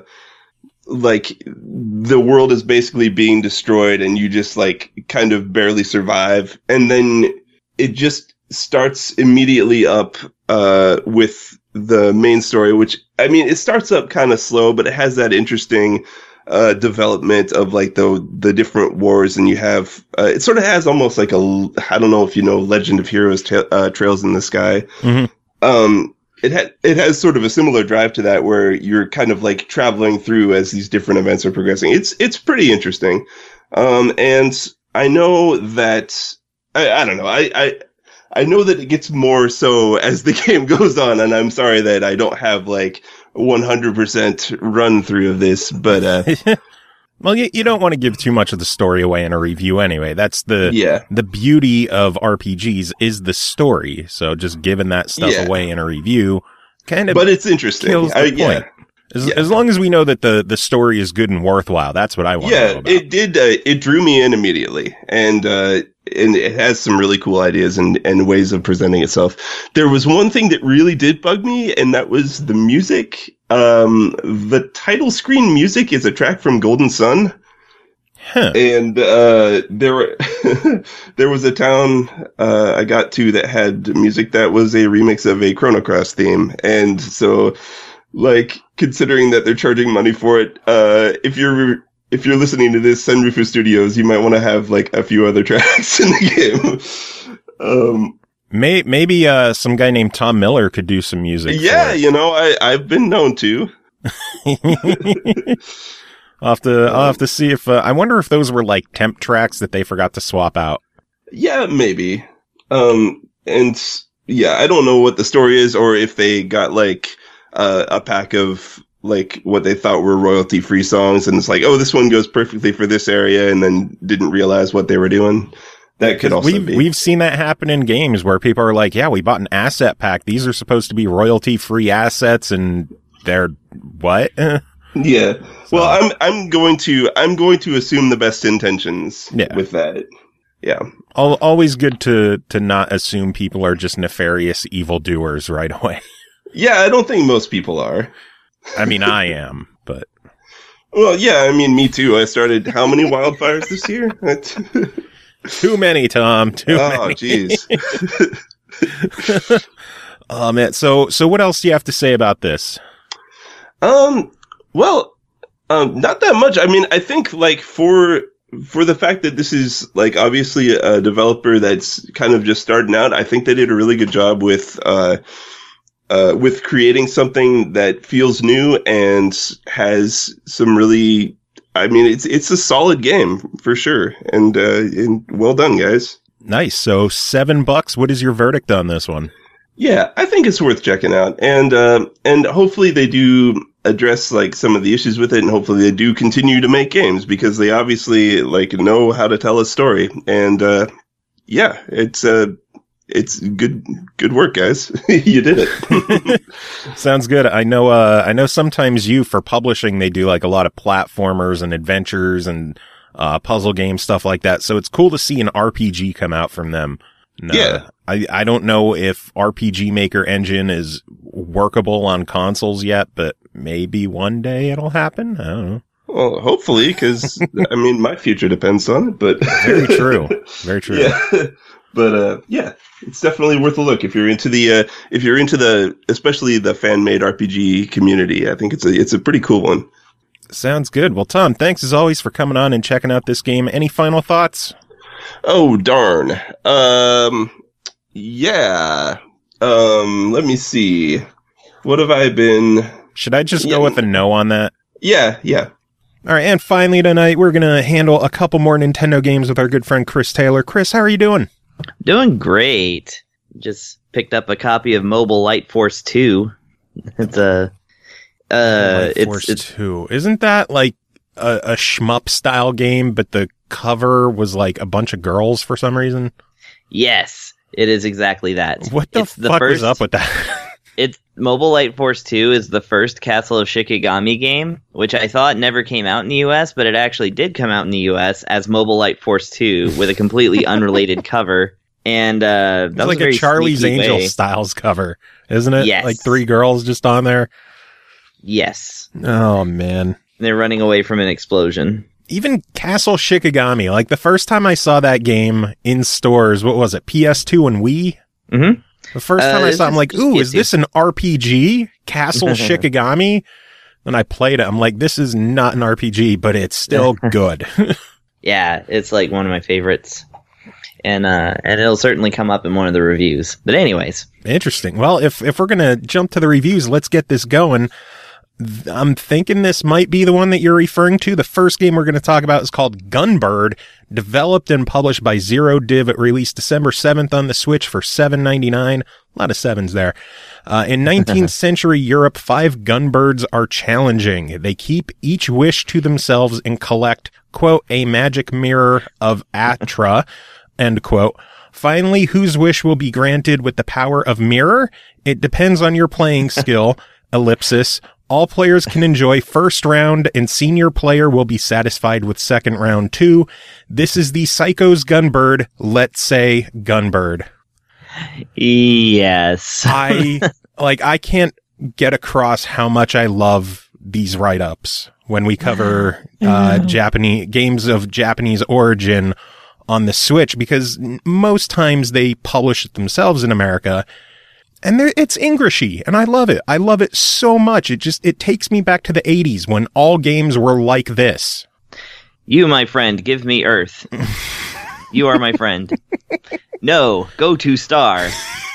like the world is basically being destroyed and you just like kind of barely survive. And then it just starts immediately up, uh, with the main story, which, I mean, it starts up kind of slow, but it has that interesting, uh, development of like the, the different wars. And you have, uh, it sort of has almost like a, I don't know if you know Legend of Heroes, ta- uh, Trails in the Sky. Mm-hmm. Um, It ha- it has sort of a similar drive to that, where you're kind of like traveling through as these different events are progressing. It's it's pretty interesting, um, and I know that I, I don't know I, I I know that it gets more so as the game goes on, and I'm sorry that I don't have like one hundred percent run through of this, but uh, Well, you, you don't want to give too much of the story away in a review anyway. That's the yeah. the beauty of R P Gs is the story. So just giving that stuff Yeah. away in a review kind of But it's interesting. kills the I, point. yeah. As, Yeah. as long as we know that the, the story is good and worthwhile, that's what I want to know Yeah, about. it did. Uh, it drew me in immediately, and uh, and it has some really cool ideas and, and ways of presenting itself. There was one thing that really did bug me, and that was the music. Um, the title screen music is a track from Golden Sun, Huh. and uh, there were there was a town uh, I got to that had music that was a remix of a Chrono Cross theme, and so. Like, considering that they're charging money for it, uh, if you're, if you're listening to this, Senrifu Studios, you might want to have, like, a few other tracks in the game. Um, May, maybe, uh, some guy named Tom Miller could do some music. yeah, for it. you know, I, I've been known to. I'll have to, I'll have to see if, uh, I wonder if those were like temp tracks that they forgot to swap out. Yeah, maybe. Um, and, yeah, I don't know what the story is, or if they got, like, uh, a pack of, like, what they thought were royalty-free songs, and it's like, oh, this one goes perfectly for this area, and then didn't realize what they were doing. That could also we've, be. We've seen that happen in games where people are like, yeah, we bought an asset pack. These are supposed to be royalty-free assets, and they're what? Yeah. Well, I'm I'm going to I'm going to assume the best intentions yeah. with that. Yeah. Al- always good to to not assume people are just nefarious evildoers right away. Yeah, I don't think most people are. I mean, I am, but well, yeah, I mean, me too. I started how many wildfires this year? Too many, Tom. Too oh, many. jeez. Oh man. So so what else do you have to say about this? Um. Well, um, not that much. I mean, I think like for for the fact that this is like obviously a developer that's kind of just starting out, I think they did a really good job with uh, uh, with creating something that feels new and has some really. I mean, it's it's a solid game for sure, and uh, and well done, guys. Nice. So seven bucks. What is your verdict on this one? Yeah, I think it's worth checking out, and uh, and hopefully they do address like some of the issues with it, and hopefully they do continue to make games because they obviously like know how to tell a story, and uh, yeah, it's uh, it's good good work, guys. You did it. Sounds good. I know. Uh, I know. Sometimes you for publishing they do like a lot of platformers and adventures and uh, puzzle games, stuff like that. So it's cool to see an R P G come out from them. No, yeah. I, I don't know if R P G Maker Engine is workable on consoles yet, but maybe one day it'll happen. I don't know. Well, hopefully, because I mean, my future depends on it. But very true, very true. Yeah, but uh, yeah, it's definitely worth a look if you're into the uh, if you're into the especially the fan made R P G community. I think it's a it's a pretty cool one. Sounds good. Well, Tom, thanks as always for coming on and checking out this game. Any final thoughts? Oh, darn. Um, yeah. Um, let me see. What have I been? Should I just yeah. go with a no on that? Yeah, yeah. All right. And finally tonight, we're going to handle a couple more Nintendo games with our good friend Chris Taylor. Chris, how are you doing? Doing great. Just picked up a copy of Mobile Light Force two. It's a, uh, Light it's, Force it's, two. Isn't that like a, a shmup style game, but the cover was like a bunch of girls for some reason? Yes, it is exactly that. What the it's fuck the first, was up with that? It's Mobile Light Force two is the first Castle of Shikigami game, which I thought never came out in the U S, but it actually did come out in the U S as Mobile Light Force two with a completely unrelated cover. And uh, that it's was like a, very a Charlie's sneaky Angel way. Styles cover, isn't it? Yes. Like three girls just on there. Yes. Oh, man. They're running away from an explosion. Even Castle Shikigami, like the first time I saw that game in stores, what was it, P S two and Wii? Mm-hmm. The first time Uh, I saw it, I'm it's like, just ooh, P S is two. this an R P G? Castle Shikigami? Then I played it. I'm like, this is not an R P G, but it's still good. Yeah, it's like one of my favorites. And uh, and it'll certainly come up in one of the reviews. But anyways. Interesting. Well, if, if we're going to jump to the reviews, let's get this going. I'm thinking this might be the one that you're referring to. The first game we're going to talk about is called Gunbird, developed and published by Zero Div. It released December seventh on the Switch for seven ninety-nine. A lot of sevens there. Uh, in nineteenth century Europe, five gunbirds are challenging. They keep each wish to themselves and collect, quote, a magic mirror of Atra, end quote. Finally, whose wish will be granted with the power of mirror? It depends on your playing skill, ellipsis. All players can enjoy first round, and senior player will be satisfied with second round too. This is the Psycho's Gunbird, let's say Gunbird. Yes. I, like, I can't get across how much I love these write-ups when we cover uh, Japanese games of Japanese origin on the Switch, because most times they publish it themselves in America. And there, it's Englishy, and I love it. I love it so much. It just, it takes me back to the eighties when all games were like this. You, my friend, give me Earth. You are my friend. No, go to star.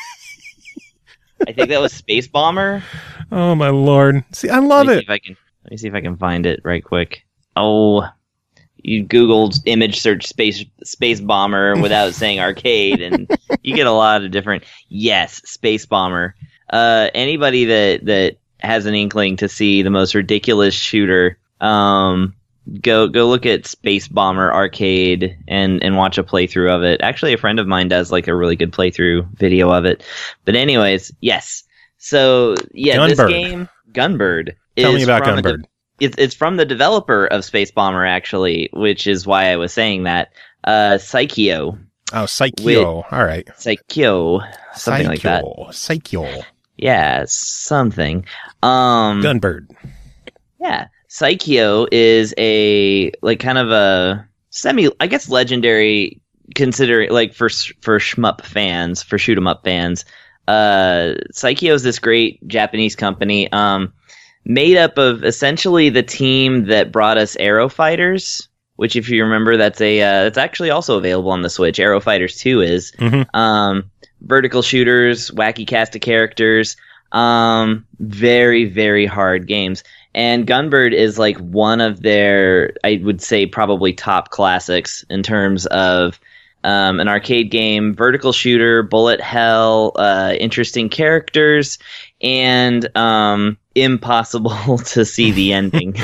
I think that was Space Bomber. Oh my lord. See, I love let me it. See if I can, let me see if I can find it right quick. Oh, you Googled image search Space Space Bomber without saying arcade, and you get a lot of different. Yes, Space Bomber. Uh, anybody that that has an inkling to see the most ridiculous shooter, um, go go look at Space Bomber Arcade and and watch a playthrough of it. Actually, a friend of mine does like a really good playthrough video of it. But anyways, yes. So yeah, Gunbird. this game, Gunbird. Tell is me about from a Gunbird. de- it's it's from the developer of Space Bomber, actually, which is why I was saying that. Uh, Psychio. Oh, Psycho. With- All right. Psychio. Something like that. Psycho. Yeah, something. Um, Gunbird. Yeah. Psychio is a, like, kind of a semi, I guess, legendary, considering, like, for for shmup fans, for shoot 'em up fans. Uh, Psychio is this great Japanese company, um, made up of essentially the team that brought us Aero Fighters, which, if you remember, that's a uh, it's actually also available on the Switch. Aero Fighters two is. Mm-hmm. Um, vertical shooters, wacky cast of characters, um, very, very hard games. And Gunbird is like one of their, I would say, probably top classics in terms of um, an arcade game, vertical shooter, bullet hell, uh, interesting characters, and um, impossible to see the ending.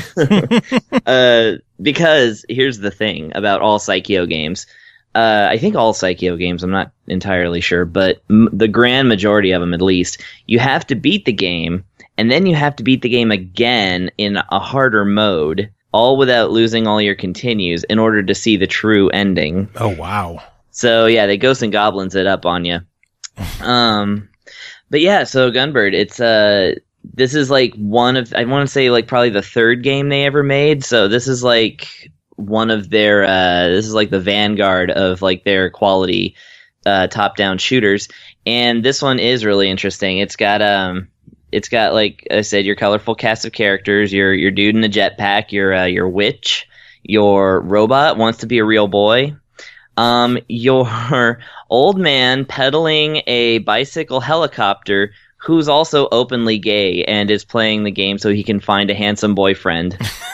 uh, because here's the thing about all Psychio games. Uh, I think all Psychio games, I'm not entirely sure, but m- the grand majority of them at least, you have to beat the game, and then you have to beat the game again in a harder mode, all without losing all your continues in order to see the true ending. Oh, wow. So yeah, they Ghosts and Goblins it up on you. Um, but yeah, so Gunbird, it's uh, this is like one of, I want to say like probably the third game they ever made. So this is like one of their, uh, this is like the vanguard of like their quality uh, top-down shooters. And this one is really interesting. It's got um, it's got like I said, your colorful cast of characters. Your your dude in a jetpack. Your uh, your witch. Your robot wants to be a real boy. Um, your old man pedaling a bicycle helicopter who's also openly gay and is playing the game so he can find a handsome boyfriend.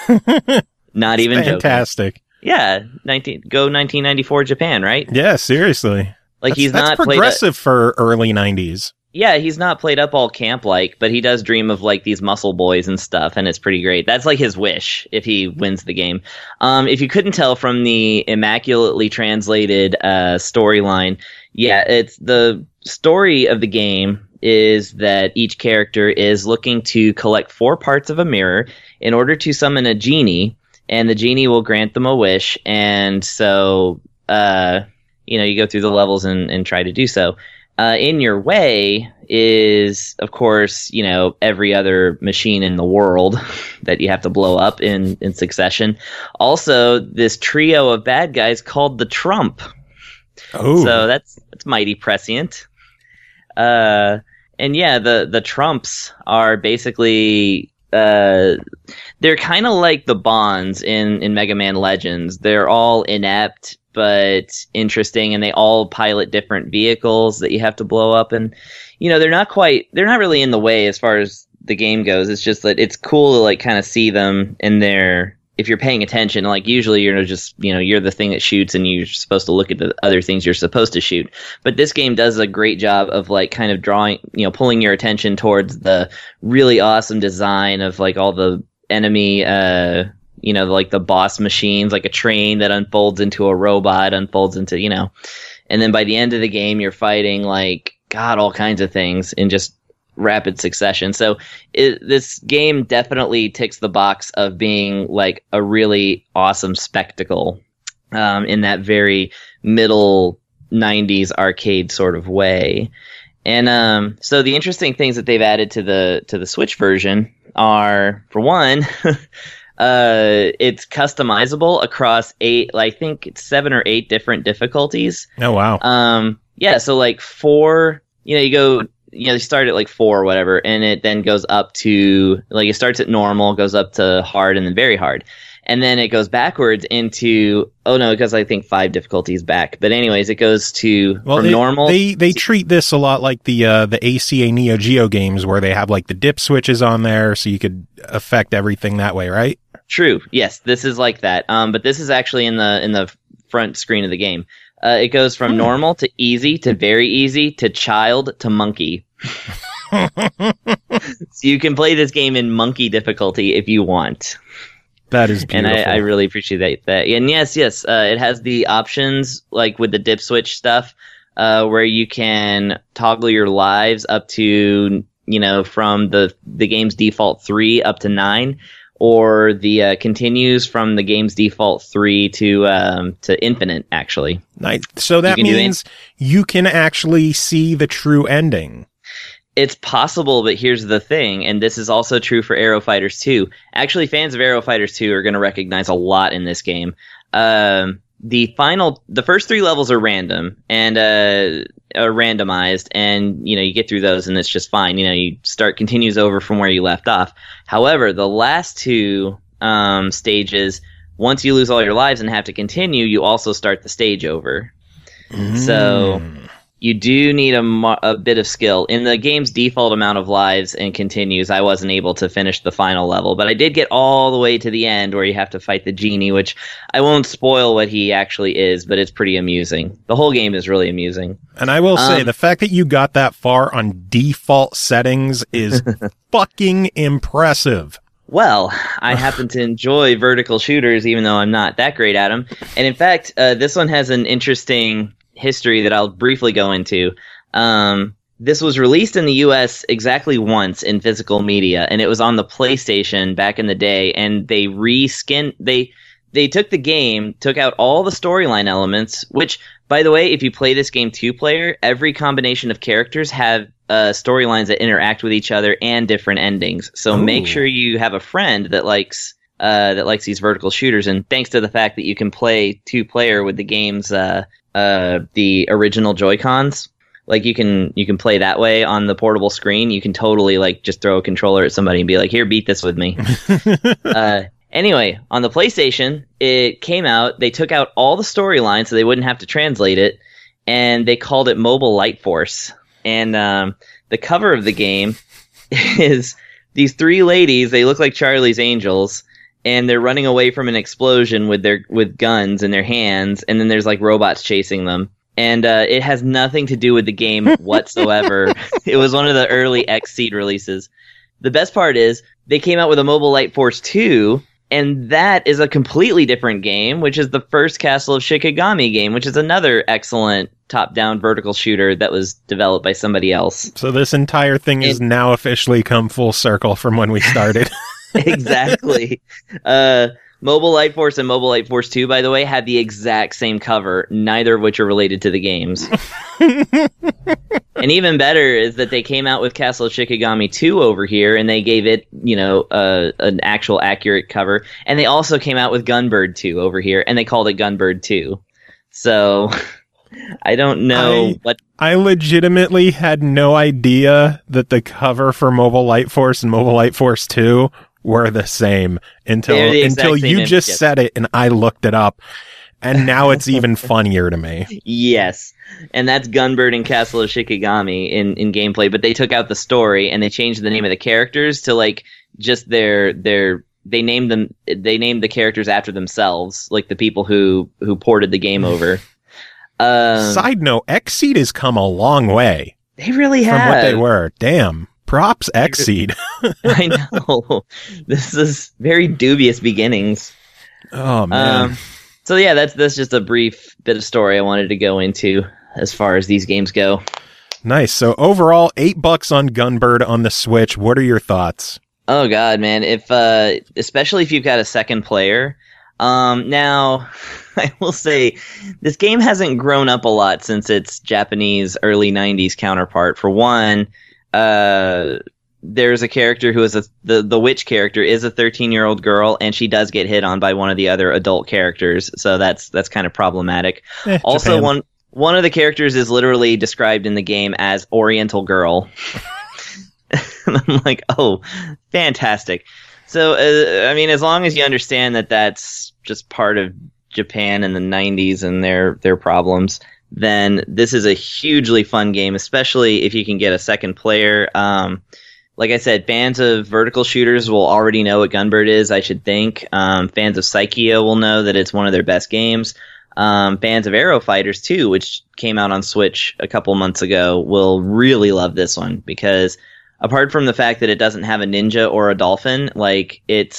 Not even fantastic. joking. Yeah, nineteen go nineteen ninety-four Japan, right? Yeah, seriously. Like that's, he's that's not progressive played a, for early nineties. Yeah, he's not played up all camp like, but he does dream of like these muscle boys and stuff, and it's pretty great. That's like his wish if he wins the game. Um, if you couldn't tell from the immaculately translated uh, storyline, yeah, it's the story of the game is that each character is looking to collect four parts of a mirror in order to summon a genie, and the genie will grant them a wish. And so, uh, you know, you go through the levels and, and try to do so. Uh, in your way is, of course, you know, every other machine in the world that you have to blow up in, in succession. Also, this trio of bad guys called the Trump. Oh, So that's that's mighty prescient. Uh, and yeah, the, the Trumps are basically... Uh, they're kind of like the Bonds in, in Mega Man Legends. They're all inept, but interesting, and they all pilot different vehicles that you have to blow up. And, you know, they're not quite, they're not really in the way as far as the game goes. It's just that it's cool to, like, kind of see them in their, if you're paying attention, like, usually you're just, you know, you're the thing that shoots and you're supposed to look at the other things you're supposed to shoot. But this game does a great job of, like, kind of drawing, you know, pulling your attention towards the really awesome design of, like, all the enemy, uh, you know, like the boss machines, like a train that unfolds into a robot, unfolds into, you know, and then by the end of the game, you're fighting like, God, all kinds of things in just rapid succession. So it, this game definitely ticks the box of being like a really awesome spectacle um, in that very middle nineties arcade sort of way. And um, so the interesting things that they've added to the to the Switch version are, for one, uh, it's customizable across eight, I think it's seven or eight different difficulties. oh wow. Um, yeah, so like four, you know, you go, you know, you start at like four or whatever, and it then goes up to, like, it starts at normal, goes up to hard, and then very hard. And then it goes backwards into, oh no, it goes, I think, five difficulties back. But anyways, it goes to, Well, from they, normal. They they treat this a lot like the uh, the A C A Neo Geo games, where they have like the dip switches on there, so you could affect everything that way, right? True. Yes, this is like that. Um, but this is actually in the in the front screen of the game. Uh, it goes from normal to easy to very easy to child to monkey. So you can play this game in monkey difficulty if you want. That is beautiful. And I, I really appreciate that. that. And yes, yes, uh, it has the options, like with the dip switch stuff, uh, where you can toggle your lives up to, you know, from the, the game's default three up to nine, or the uh, continues from the game's default three to um, to infinite, actually. Nice. So that You can do means you can actually see the true ending. It's possible, but here's the thing, and this is also true for Aero Fighters two. Actually, fans of Aero Fighters two are going to recognize a lot in this game. Um, the final, the first three levels are random and uh, are randomized, and you know you get through those, and it's just fine. You know, you start continues over from where you left off. However, the last two um, stages, once you lose all your lives and have to continue, you also start the stage over. Mm. So you do need a, mo- a bit of skill. In the game's default amount of lives and continues, I wasn't able to finish the final level, but I did get all the way to the end where you have to fight the genie, which I won't spoil what he actually is, but it's pretty amusing. The whole game is really amusing. And I will say, Um, the fact that you got that far on default settings is fucking impressive. Well, I happen to enjoy vertical shooters, even though I'm not that great at them. And in fact, uh, this one has an interesting history that I'll briefly go into. Um, this was released in the U S exactly once in physical media, and it was on the PlayStation back in the day, and they reskinned, they, they took the game, took out all the storyline elements, which, by the way, if you play this game two-player, every combination of characters have uh, storylines that interact with each other and different endings. So Ooh. make sure you have a friend that likes uh, that likes these vertical shooters, and thanks to the fact that you can play two-player with the game's uh, uh, the original Joy-Cons, like you can you can play that way on the portable screen. You can totally like just throw a controller at somebody and be like, "Here, beat this with me." uh, Anyway, on the PlayStation, it came out, they took out all the storylines so they wouldn't have to translate it, and they called it Mobile Light Force. And um, the cover of the game is these three ladies, they look like Charlie's Angels, and they're running away from an explosion with their with guns in their hands, and then there's like robots chasing them. And uh, it has nothing to do with the game whatsoever. It was one of the early X-Seed releases. The best part is, they came out with a Mobile Light Force two, and that is a completely different game, which is the first Castle of Shikigami game, which is another excellent top-down vertical shooter that was developed by somebody else. So this entire thing has It- now officially come full circle from when we started. Exactly. Uh, Mobile Light Force and Mobile Light Force two, by the way, had the exact same cover, neither of which are related to the games. And even better is that they came out with Castle of Shikigami two over here, and they gave it, you know, uh, an actual accurate cover. And they also came out with Gunbird two over here, and they called it Gunbird two. So, I don't know I- what... I legitimately had no idea that the cover for Mobile Light Force and Mobile Light Force two were the same until They're the exact until same you image, just yes. said it and I looked it up. And now it's even funnier to me. Yes, and that's Gunbird and Castle of Shikigami in, in gameplay, but they took out the story and they changed the name of the characters to like just their their they named them they named the characters after themselves, like the people who who ported the game over. Um, Side note, X-Seed has come a long way they really from have. what they were. Damn. Props X-Seed. I know. This is very dubious beginnings. Oh man. Um, so yeah, that's that's just a brief bit of story I wanted to go into as far as these games go. Nice. So overall, eight bucks on Gunbird on the Switch. What are your thoughts? Oh god, man! If uh, especially if you've got a second player. Um, now, I will say, this game hasn't grown up a lot since its Japanese early nineties counterpart. For one, uh, there's a character who is a the the witch character is a thirteen year old girl, and she does get hit on by one of the other adult characters. So that's that's kind of problematic. Eh, Also, Japan. one one of the characters is literally described in the game as Oriental Girl. And I'm like, oh, fantastic. So, uh, I mean, as long as you understand that that's just part of Japan in the nineties and their their problems, then this is a hugely fun game, especially if you can get a second player. Um, like I said, fans of vertical shooters will already know what Gunbird is, I should think. Um, fans of Psychio will know that it's one of their best games. Um, fans of Aero Fighters two, which came out on Switch a couple months ago, will really love this one because apart from the fact that it doesn't have a ninja or a dolphin, like it's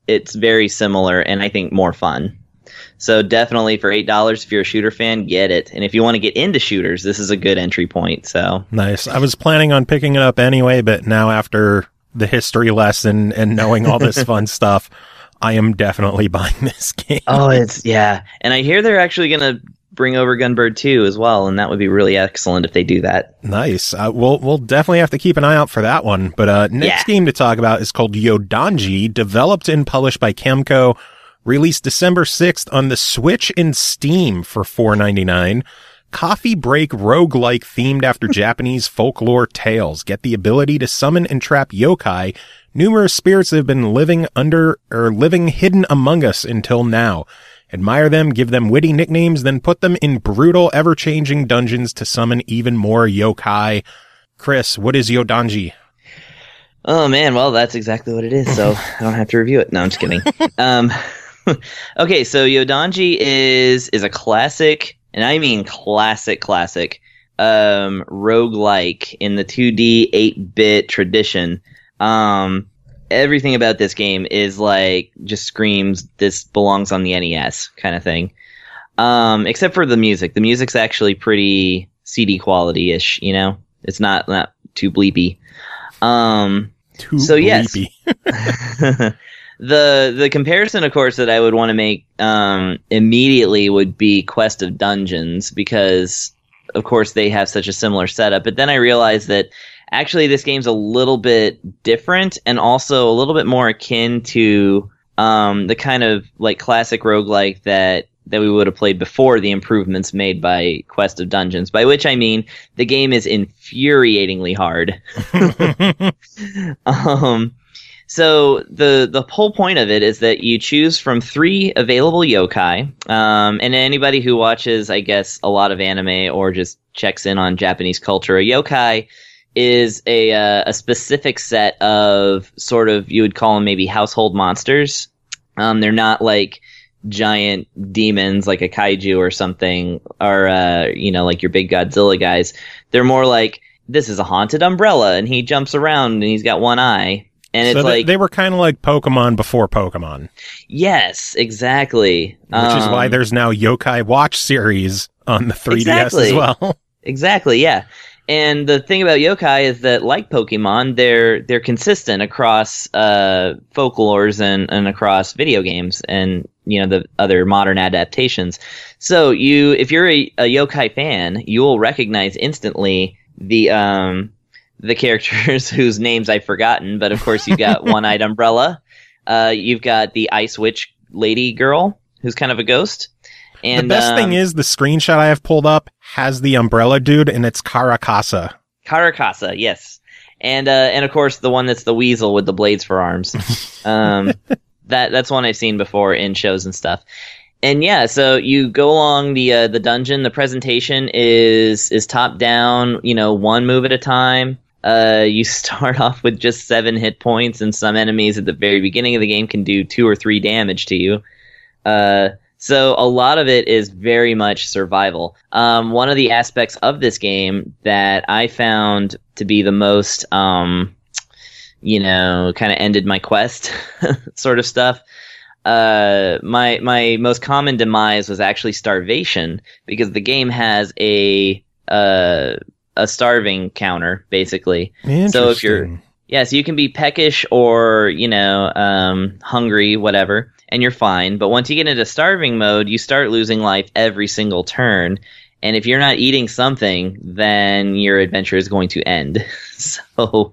it's very similar and I think more fun. So definitely for eight dollars, if you're a shooter fan, get it. And if you want to get into shooters, this is a good entry point. So nice. I was planning on picking it up anyway, but now after the history lesson and knowing all this fun stuff, I am definitely buying this game. Oh, it's, yeah. And I hear they're actually going to bring over Gunbird two as well, and that would be really excellent if they do that. Nice. Uh, we'll we'll definitely have to keep an eye out for that one. But uh, next Yeah. game to talk about is called Yodanji, developed and published by Kemco, released December sixth on the Switch and Steam for four ninety-nine. Coffee break roguelike themed after Japanese folklore tales. Get the ability to summon and trap yokai, numerous spirits that have been living under or living hidden among us until now. Admire them, give them witty nicknames, then put them in brutal, ever-changing dungeons to summon even more yokai. Chris, what is Yodanji? Oh, man. Well, that's exactly what it is, so I don't have to review it. No, I'm just kidding. um, okay, so Yodanji is is a classic, and I mean classic, classic, um, roguelike in the two D eight-bit tradition. Um... Everything about this game is like, just screams, this belongs on the N E S kind of thing. Um, except for the music. The music's actually pretty C D quality-ish, you know? It's not, not too bleepy. Um, Too so bleepy. Yes. the, the comparison, of course, that I would want to make, um, immediately would be Quest of Dungeons, because, of course, they have such a similar setup. But then I realized that actually, this game's a little bit different and also a little bit more akin to um, the kind of like classic roguelike that, that we would have played before the improvements made by Quest of Dungeons, by which I mean the game is infuriatingly hard. um, so the, the whole point of it is that you choose from three available yokai, um, and anybody who watches, I guess, a lot of anime or just checks in on Japanese culture, a yokai is a uh, a specific set of sort of, you would call them maybe household monsters. Um, they're not like giant demons like a kaiju or something, or uh, you know, like your big Godzilla guys. They're more like, this is a haunted umbrella, and he jumps around and he's got one eye, and it's so they, like they were kind of like Pokemon before Pokemon. Yes, exactly. Which um, is why there's now Yokai Watch series on the three D S exactly. as well. Exactly, yeah. And the thing about yokai is that, like Pokemon, they're they're consistent across uh, folklores and, and across video games and, you know, the other modern adaptations. So you, if you're a, a yokai fan, you will recognize instantly the um, the characters whose names I've forgotten. But of course, you've got One-Eyed Umbrella. Uh, you've got the Ice Witch lady girl, who's kind of a ghost. And, the best um, thing is the screenshot I have pulled up has the umbrella dude, and it's Karakasa. Karakasa, yes. And uh, and of course the one that's the weasel with the blades for arms. Um, that that's one I've seen before in shows and stuff. And yeah, so you go along the uh, the dungeon. The presentation is is top down, you know, one move at a time. Uh, you start off with just seven hit points, and some enemies at the very beginning of the game can do two or three damage to you. Uh, so a lot of it is very much survival. Um, one of the aspects of this game that I found to be the most, um, you know, kind of ended my quest sort of stuff. Uh, my my most common demise was actually starvation, because the game has a uh, a starving counter, basically. So if you're yeah, so you can be peckish or, you know, um, hungry, whatever, and you're fine. But once you get into starving mode, you start losing life every single turn. And if you're not eating something, then your adventure is going to end. So,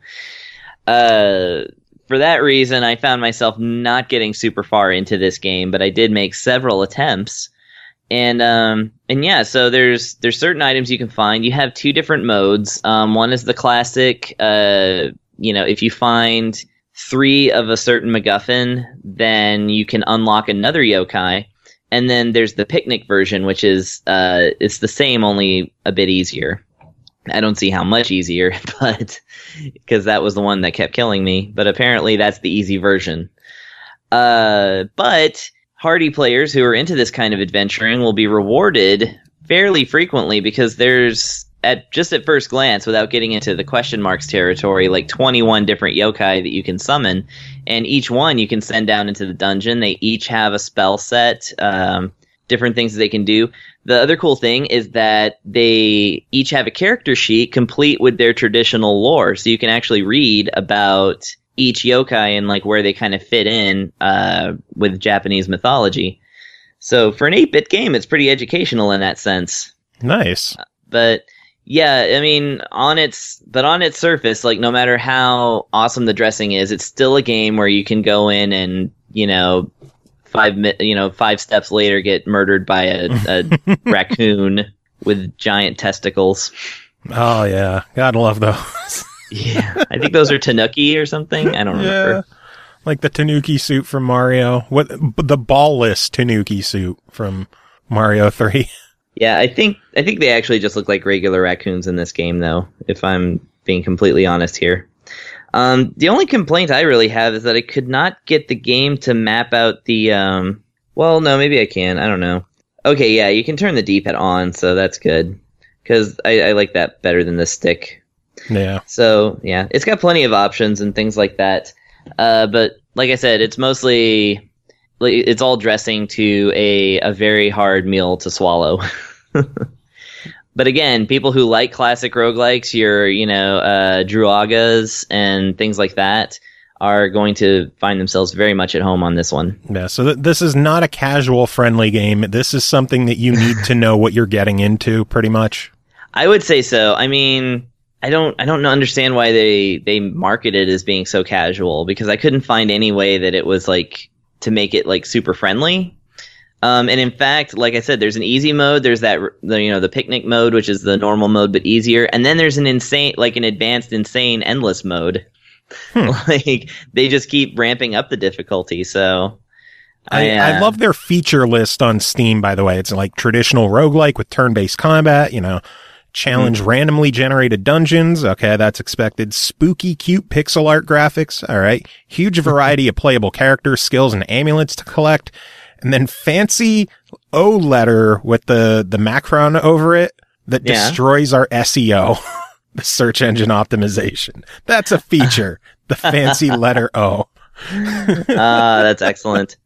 uh, for that reason, I found myself not getting super far into this game, but I did make several attempts. And, um, and yeah, so there's, there's certain items you can find. You have two different modes. Um, one is the classic, uh, you know, if you find three of a certain MacGuffin, then you can unlock another yokai. And then there's the picnic version, which is, uh, it's the same, only a bit easier. I don't see how much easier, but, because that was the one that kept killing me. But apparently that's the easy version. Uh, but hardy players who are into this kind of adventuring will be rewarded fairly frequently, because there's at just at first glance, without getting into the question marks territory, like twenty-one different yokai that you can summon, and each one you can send down into the dungeon. They each have a spell set, um, different things that they can do. The other cool thing is that they each have a character sheet complete with their traditional lore, so you can actually read about each yokai and like where they kind of fit in uh, with Japanese mythology. So for an eight-bit game, it's pretty educational in that sense. Nice. But yeah, I mean, on its but on its surface, like no matter how awesome the dressing is, it's still a game where you can go in and, you know, five mi- you know five steps later get murdered by a, a raccoon with giant testicles. Oh yeah, gotta love those. Yeah, I think those are Tanuki or something. I don't remember. Yeah, like the Tanuki suit from Mario. What the ballless Tanuki suit from Mario three. Yeah, I think I think they actually just look like regular raccoons in this game, though, if I'm being completely honest here. Um, the only complaint I really have is that I could not get the game to map out the... Um, well, no, maybe I can. I don't know. Okay, yeah, you can turn the D-pad on, so that's good. Because I, I like that better than the stick. Yeah. So, yeah, it's got plenty of options and things like that. Uh, but, like I said, it's mostly... It's all dressing to a, a very hard meal to swallow. But again, people who like classic roguelikes, your, you know, uh, Druagas and things like that are going to find themselves very much at home on this one. Yeah, so th- this is not a casual friendly game. This is something that you need to know what you're getting into, pretty much. I would say so. I mean, I don't I don't understand why they, they market it as being so casual, because I couldn't find any way that it was like to make it like super friendly. Um, and in fact, like I said, there's an easy mode. There's that, the, you know, the picnic mode, which is the normal mode, but easier. And then there's an insane, like an advanced, insane, endless mode. Hmm. Like they just keep ramping up the difficulty. So I, I, uh, I love their feature list on Steam, by the way. It's like traditional roguelike with turn-based combat, you know, challenge mm-hmm. randomly generated dungeons. Okay, that's expected. Spooky, cute pixel art graphics. All right. Huge variety of playable characters, skills, and amulets to collect. And then fancy O letter with the, the macron over it that yeah. destroys our S E O, the search engine optimization. That's a feature, the fancy letter O. Ah, uh, that's excellent.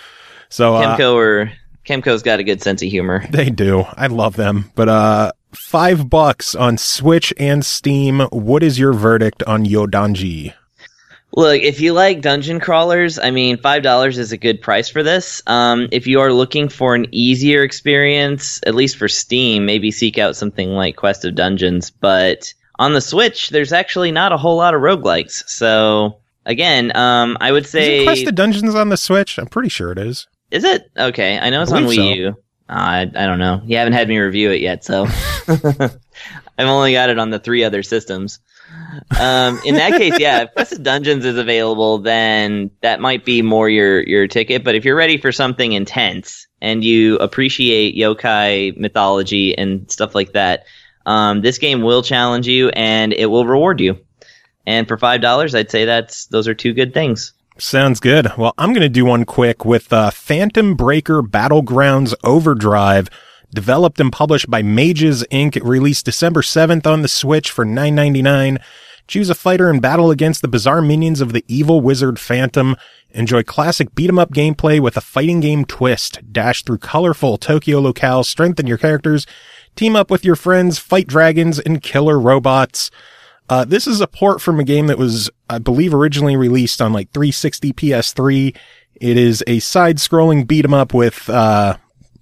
So uh, Kemco or Kemco's got a good sense of humor. They do. I love them. But uh, five bucks on Switch and Steam. What is your verdict on Yodanji? Look, if you like dungeon crawlers, I mean, five dollars is a good price for this. Um, if you are looking for an easier experience, at least for Steam, maybe seek out something like Quest of Dungeons. But on the Switch, there's actually not a whole lot of roguelikes. So, again, um, I would say... Isn't Quest of Dungeons on the Switch? I'm pretty sure it is. Is it? Okay, I know it's I on Wii so. U. Uh, I, I don't know. You haven't had me review it yet, so... I've only got it on the three other systems. Um, in that case, yeah, if Quest of Dungeons is available, then that might be more your, your ticket. But if you're ready for something intense and you appreciate yokai mythology and stuff like that, um, this game will challenge you and it will reward you. And for five dollars, I'd say that's those are two good things. Sounds good. Well, I'm going to do one quick with uh, Phantom Breaker Battlegrounds Overdrive. Developed and published by Mages Incorporated. It released December seventh on the Switch for nine ninety-nine. Choose a fighter in battle against the bizarre minions of the evil wizard Phantom. Enjoy classic beat-em-up gameplay with a fighting game twist. Dash through colorful Tokyo locales, strengthen your characters, team up with your friends, fight dragons, and killer robots. Uh, this is a port from a game that was, I believe, originally released on like three sixty P S three. It is a side-scrolling beat-em-up with... uh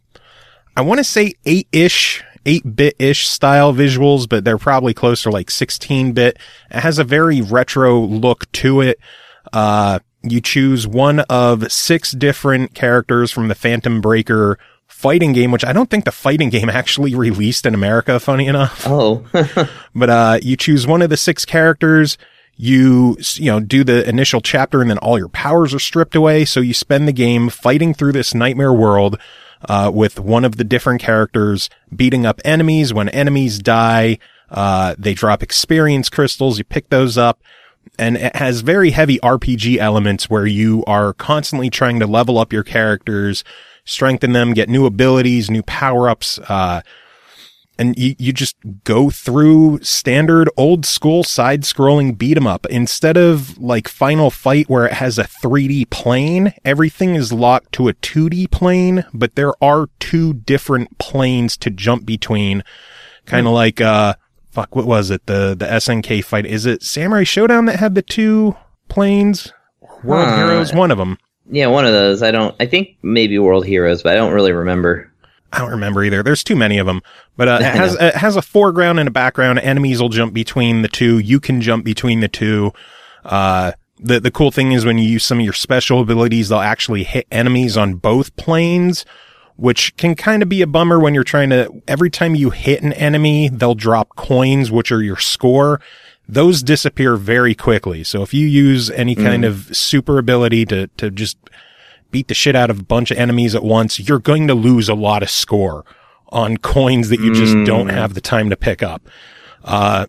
I want to say eight-ish, eight-bit-ish style visuals, but they're probably closer like sixteen-bit. It has a very retro look to it. Uh, you choose one of six different characters from the Phantom Breaker fighting game, which I don't think the fighting game actually released in America, funny enough. Oh. But uh, you choose one of the six characters. You, you know, do the initial chapter and then all your powers are stripped away. So you spend the game fighting through this nightmare world. Uh, with one of the different characters beating up enemies. When enemies die, uh, they drop experience crystals. You pick those up, and it has very heavy R P G elements where you are constantly trying to level up your characters, strengthen them, get new abilities, new power-ups. Uh, and you, you just go through standard old school side scrolling beat 'em up. Instead of like Final Fight where it has a three D plane, everything is locked to a two D plane, but there are two different planes to jump between. Kind of mm. like, uh, fuck, what was it? The, the S N K fight. Is it Samurai Showdown that had the two planes? World huh. Heroes, one of them. Yeah, one of those. I don't, I think maybe World Heroes, but I don't really remember. I don't remember either. There's too many of them, but uh, it has it has a foreground and a background. Enemies will jump between the two. You can jump between the two. Uh, the the cool thing is when you use some of your special abilities, they'll actually hit enemies on both planes, which can kind of be a bummer when you're trying to. Every time you hit an enemy, they'll drop coins, which are your score. Those disappear very quickly. So if you use any kind mm. of super ability to to just beat the shit out of a bunch of enemies at once, you're going to lose a lot of score on coins that you just mm. don't have the time to pick up. Uh,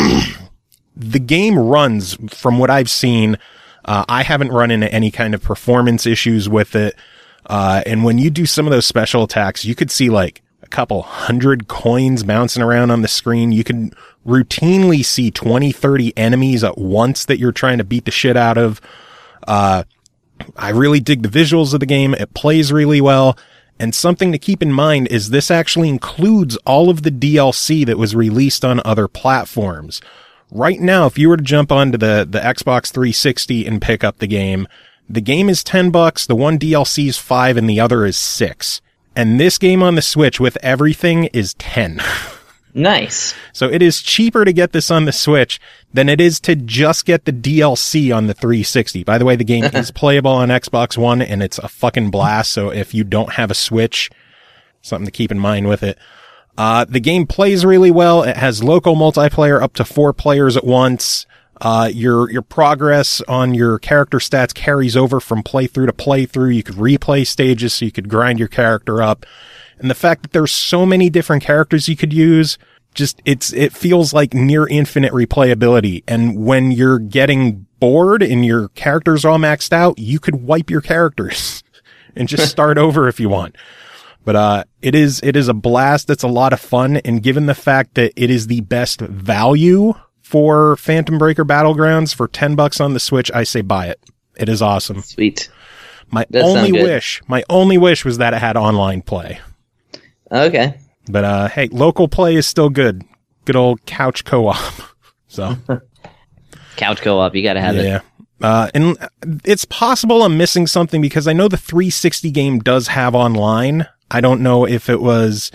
the game runs, from what I've seen, uh, I haven't run into any kind of performance issues with it. Uh, and when you do some of those special attacks, you could see like a couple hundred coins bouncing around on the screen. You can routinely see twenty, thirty enemies at once that you're trying to beat the shit out of. Uh, I really dig the visuals of the game. It plays really well. And something to keep in mind is this actually includes all of the D L C that was released on other platforms. Right now, if you were to jump onto the, the Xbox three sixty and pick up the game, the game is ten bucks, the one D L C is five, and the other is six. And this game on the Switch with everything is ten. Nice. So it is cheaper to get this on the Switch than it is to just get the D L C on the three sixty. By the way, the game is playable on Xbox One and it's a fucking blast. So if you don't have a Switch, something to keep in mind with it. Uh, the game plays really well. It has local multiplayer up to four players at once. Uh, your, your progress on your character stats carries over from playthrough to playthrough. You could replay stages so you could grind your character up. And the fact that there's so many different characters you could use, just, it's, it feels like near infinite replayability. And when you're getting bored and your characters are all maxed out, you could wipe your characters and just start over if you want. But, uh, it is, it is a blast. It's a lot of fun. And given the fact that it is the best value for Phantom Breaker Battlegrounds for ten bucks on the Switch, I say buy it. It is awesome. Sweet. My only wish, my only wish was that it had online play. Okay. But, uh, hey, local play is still good. Good old couch co-op. So. Couch co-op, you gotta have yeah. it. Yeah. Uh, and it's possible I'm missing something because I know the three sixty game does have online. I don't know if it was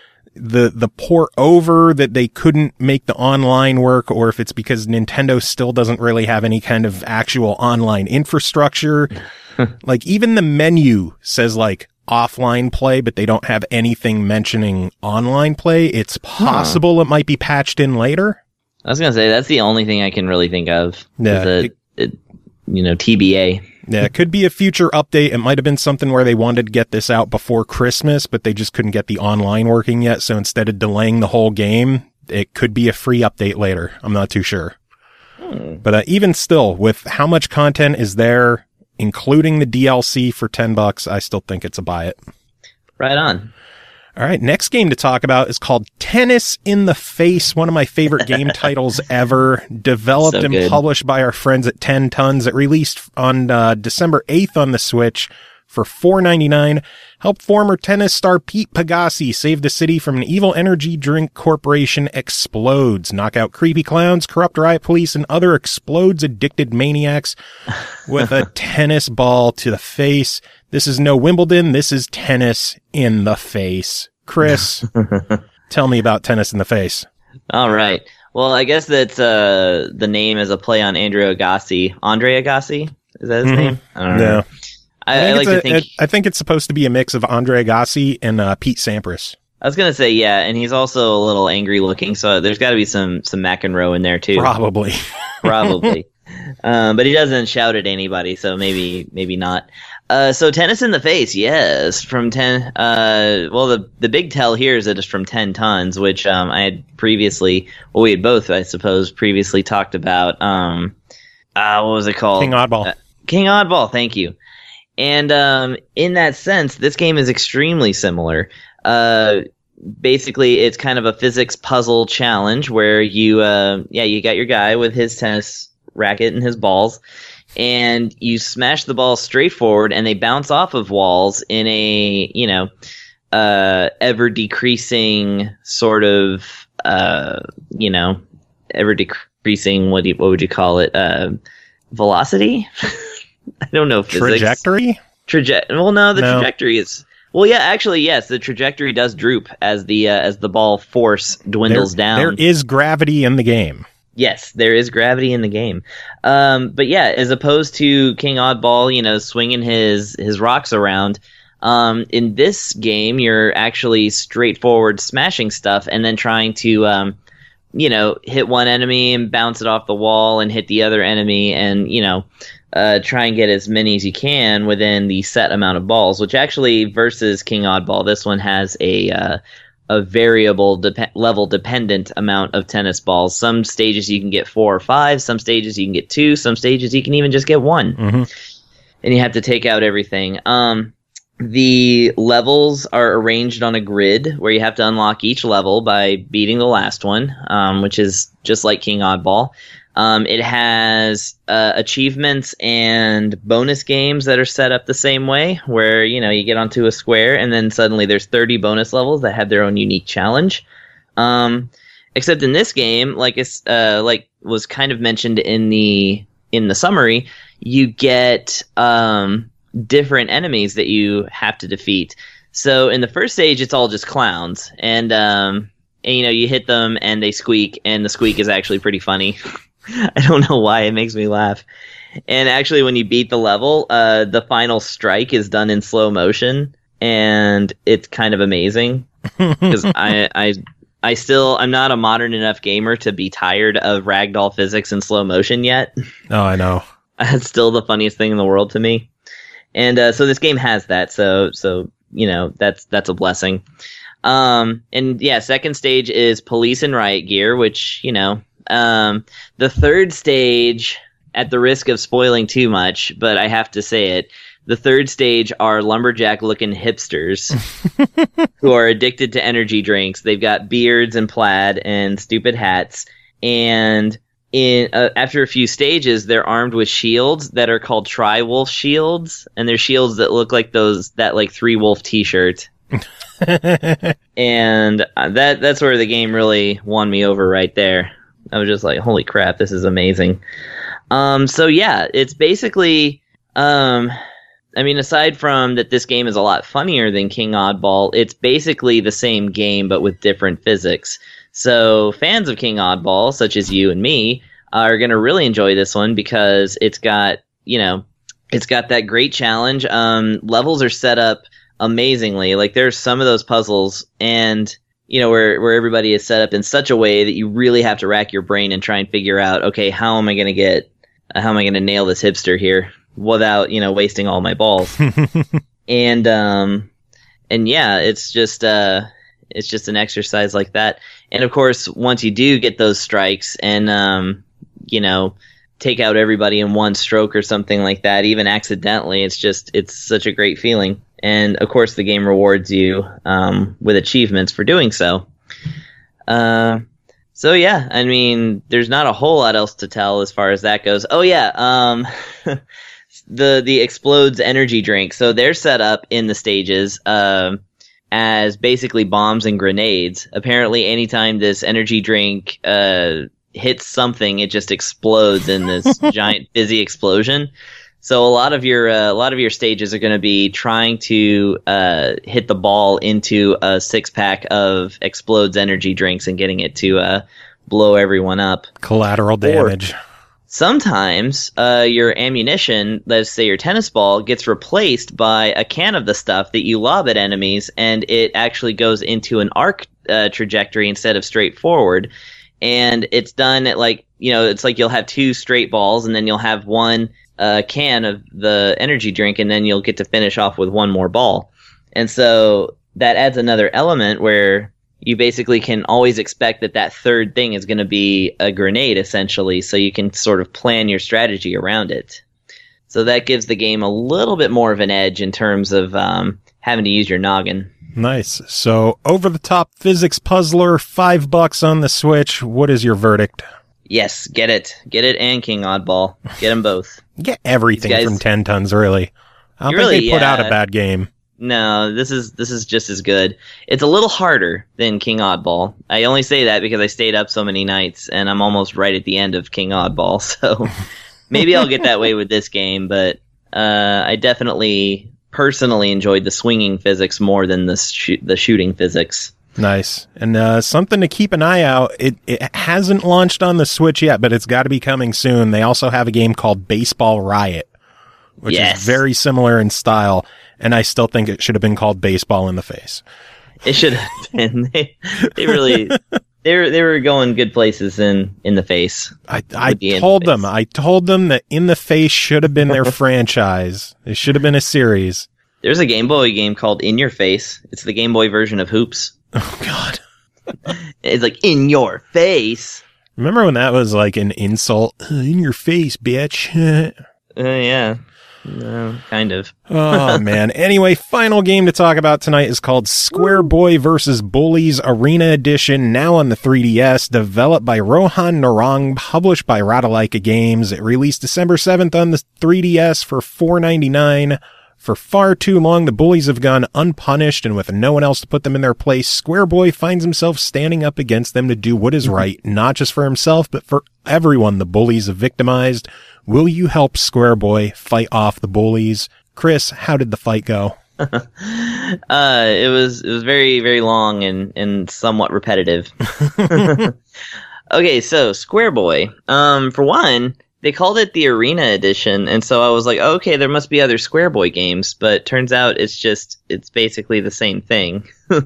the, the port over that they couldn't make the online work, or if it's because Nintendo still doesn't really have any kind of actual online infrastructure. Like, even the menu says like, offline play, but they don't have anything mentioning online play. It's possible huh. it might be patched in later. I was gonna say that's the only thing I can really think of. Yeah, a, it, it, you know, T B A. Yeah, it could be a future update. It might have been something where they wanted to get this out before Christmas, but they just couldn't get the online working yet. So instead of delaying the whole game, it could be a free update later. I'm not too sure. Hmm. But uh, even still, with how much content is there, including the D L C for ten bucks, I still think it's a buy it. Right on. All right. Next game to talk about is called Tennis in the Face. One of my favorite game titles ever, developed so and good. published by our friends at ten tons. It released on uh, December eighth on the Switch for four ninety-nine. Help former tennis star Pete Pagassi save the city from an evil energy drink corporation explodes. Knock out creepy clowns, corrupt riot police, and other explodes addicted maniacs with a tennis ball to the face. This is no Wimbledon. This is tennis in the face. Chris, tell me about Tennis in the Face. All right. Well, I guess that uh, the name is a play on Andre Agassi. Andre Agassi? Is that his mm-hmm. name? I don't know. No. I, I, I like a, to think. It, I think it's supposed to be a mix of Andre Agassi and uh, Pete Sampras. I was gonna say yeah, and he's also a little angry looking, so there's got to be some some McEnroe in there too. Probably, probably. Um, but he doesn't shout at anybody, so maybe maybe not. Uh, so Tennis in the Face, yes, from ten. Uh, well, the the big tell here is that it's from ten tons, which um, I had previously. Well, we had both, I suppose, previously talked about. Um, uh, what was it called? King Oddball. Uh, King Oddball. Thank you. And um, in that sense, this game is extremely similar. Uh, basically it's kind of a physics puzzle challenge where you, uh, yeah, you got your guy with his tennis racket and his balls, and you smash the balls straight forward, and they bounce off of walls in a, you know, uh, ever decreasing sort of, uh, you know, ever decreasing, what do you, what would you call it? Uh, velocity? I don't know. Physics. Trajectory? Traje- well, no, the No. trajectory is, well, yeah, actually, yes, the trajectory does droop as the, uh, as the ball force dwindles there, down. There is gravity in the game. Yes, there is gravity in the game. Um, but yeah, as opposed to King Oddball, you know, swinging his, his rocks around, um, in this game, you're actually straightforward smashing stuff and then trying to, um, you know, hit one enemy and bounce it off the wall and hit the other enemy and, you know, uh, try and get as many as you can within the set amount of balls, which actually versus King Oddball, this one has a, uh, a variable dep- level dependent amount of tennis balls. Some stages you can get four or five, some stages you can get two, some stages you can even just get one. Mm-hmm. And you have to take out everything. Um, the levels are arranged on a grid where you have to unlock each level by beating the last one, um, which is just like King Oddball. Um, it has uh, achievements and bonus games that are set up the same way, where, you know, you get onto a square and then suddenly there's thirty bonus levels that have their own unique challenge. Um, except in this game, like it's uh, like was kind of mentioned in the in the summary, you get um, different enemies that you have to defeat. So in the first stage, it's all just clowns, and um, and you know, you hit them and they squeak, and the squeak is actually pretty funny. I don't know why, it makes me laugh. And actually, when you beat the level, uh, the final strike is done in slow motion, and it's kind of amazing because I, I, I still I'm not a modern enough gamer to be tired of ragdoll physics in slow motion yet. Oh, I know. It's still the funniest thing in the world to me, and uh, so this game has that. So, so you know, that's that's a blessing. Um, and yeah, second stage is police and riot gear, which, you know. Um, the third stage, at the risk of spoiling too much, but I have to say it, the third stage are lumberjack-looking hipsters who are addicted to energy drinks. They've got beards and plaid and stupid hats, and in uh, after a few stages, they're armed with shields that are called Tri-Wolf shields, and they're shields that look like those that like three-wolf T-shirt. And uh, that that's where the game really won me over right there. I was just like, holy crap, this is amazing. Um, so yeah, it's basically, um, I mean, aside from that this game is a lot funnier than King Oddball, it's basically the same game, but with different physics. So fans of King Oddball, such as you and me, are going to really enjoy this one because it's got, you know, it's got that great challenge. Um, levels are set up amazingly. Like, there's some of those puzzles and, you know, where, where everybody is set up in such a way that you really have to rack your brain and try and figure out, okay, how am I going to get, uh, how am I going to nail this hipster here without, you know, wasting all my balls? and, um, and yeah, it's just, uh, it's just an exercise like that. And of course, once you do get those strikes and, um, you know, take out everybody in one stroke or something like that, even accidentally, it's just, it's such a great feeling. And, of course, the game rewards you um, with achievements for doing so. Uh, so, yeah, I mean, there's not a whole lot else to tell as far as that goes. Oh, yeah, um, the the Explodes energy drink. So they're set up in the stages uh, as basically bombs and grenades. Apparently, anytime this energy drink uh, hits something, it just explodes in this giant fizzy explosion. So a lot of your uh, a lot of your stages are going to be trying to uh, hit the ball into a six pack of Explodes energy drinks and getting it to uh, blow everyone up. Collateral damage. Or sometimes uh, your ammunition, let's say your tennis ball, gets replaced by a can of the stuff that you lob at enemies, and it actually goes into an arc uh, trajectory instead of straight forward. And it's done at like, you know, it's like you'll have two straight balls, and then you'll have one a can of the energy drink, and then you'll get to finish off with one more ball. And so that adds another element where you basically can always expect that that third thing is going to be a grenade, essentially, so you can sort of plan your strategy around it. So that gives the game a little bit more of an edge in terms of um, having to use your noggin. Nice. So, over-the-top physics puzzler, five bucks on the Switch. What is your verdict? Yes, get it. Get it and King Oddball. Get them both. Get everything guys, from ten tons, really. I don't really, think they put yeah. out a bad game. No, this is this is just as good. It's a little harder than King Oddball. I only say that because I stayed up so many nights, and I'm almost right at the end of King Oddball. So maybe I'll get that way with this game, but uh, I definitely personally enjoyed the swinging physics more than the sh- the shooting physics. Nice. And uh, something to keep an eye out. It, it hasn't launched on the Switch yet, but it's got to be coming soon. They also have a game called Baseball Riot, which yes. is very similar in style, and I still think it should have been called Baseball in the Face. It should have been. They, they really they were they were going good places in, in the face. I, I told them. I told them that In the Face should have been their franchise. It should have been a series. There's a Game Boy game called In Your Face. It's the Game Boy version of Hoops. Oh, God. It's like, in your face. Remember when that was like an insult? Uh, in your face, bitch. uh, yeah. Uh, kind of. Oh, man. Anyway, final game to talk about tonight is called Square Boy versus. Bullies Arena Edition, now on the three D S, developed by Rohan Narang, published by Ratalaika Games. It released December seventh on the three D S for four ninety-nine. For far too long, the bullies have gone unpunished, and with no one else to put them in their place, Square Boy finds himself standing up against them to do what is right, not just for himself, but for everyone the bullies have victimized. Will you help Square Boy fight off the bullies? Chris, how did the fight go? uh, it was it was very, very long and, and somewhat repetitive. Okay, so Square Boy. Um, for one, they called it the Arena Edition, and so I was like, oh, okay, there must be other Square Boy games, but turns out it's just, it's basically the same thing.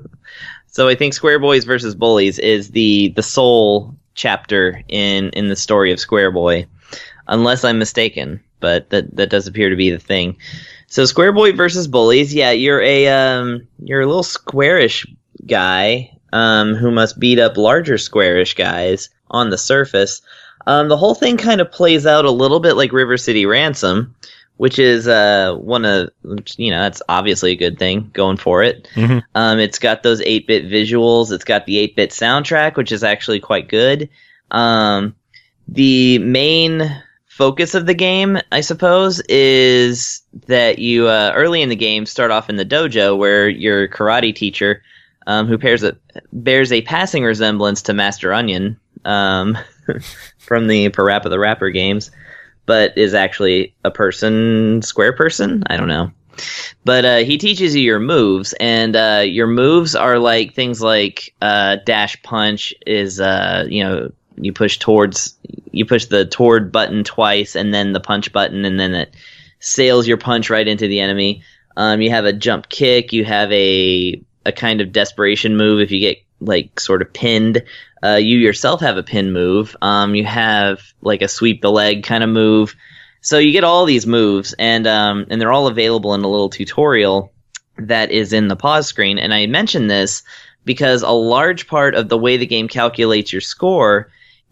So I think Square Boys versus Bullies is the, the sole chapter in, in the story of Square Boy, unless I'm mistaken, but that, that does appear to be the thing. So Square Boy versus Bullies, yeah, you're a, um, you're a little squarish guy, um, who must beat up larger squarish guys on the surface. Um, the whole thing kind of plays out a little bit like River City Ransom, which is uh, one of, you know, that's obviously a good thing, going for it. Mm-hmm. Um, it's got those eight-bit visuals. It's got the eight-bit soundtrack, which is actually quite good. Um, the main focus of the game, I suppose, is that you, uh, early in the game, start off in the dojo where your karate teacher, um, who bears a, bears a passing resemblance to Master Onion, um... from the Parappa the Rapper games, but is actually a person, square person? I don't know. But uh, he teaches you your moves, and uh, your moves are like things like uh, dash punch is, uh, you know, you push towards, you push the toward button twice, and then the punch button, and then it sails your punch right into the enemy. Um, you have a jump kick, you have a a kind of desperation move if you get like sort of pinned. Uh, you yourself have a pin move. Um, you have like a sweep the leg kind of move. So you get all these moves, and um, and they're all available in a little tutorial that is in the pause screen. And I mention this because a large part of the way the game calculates your score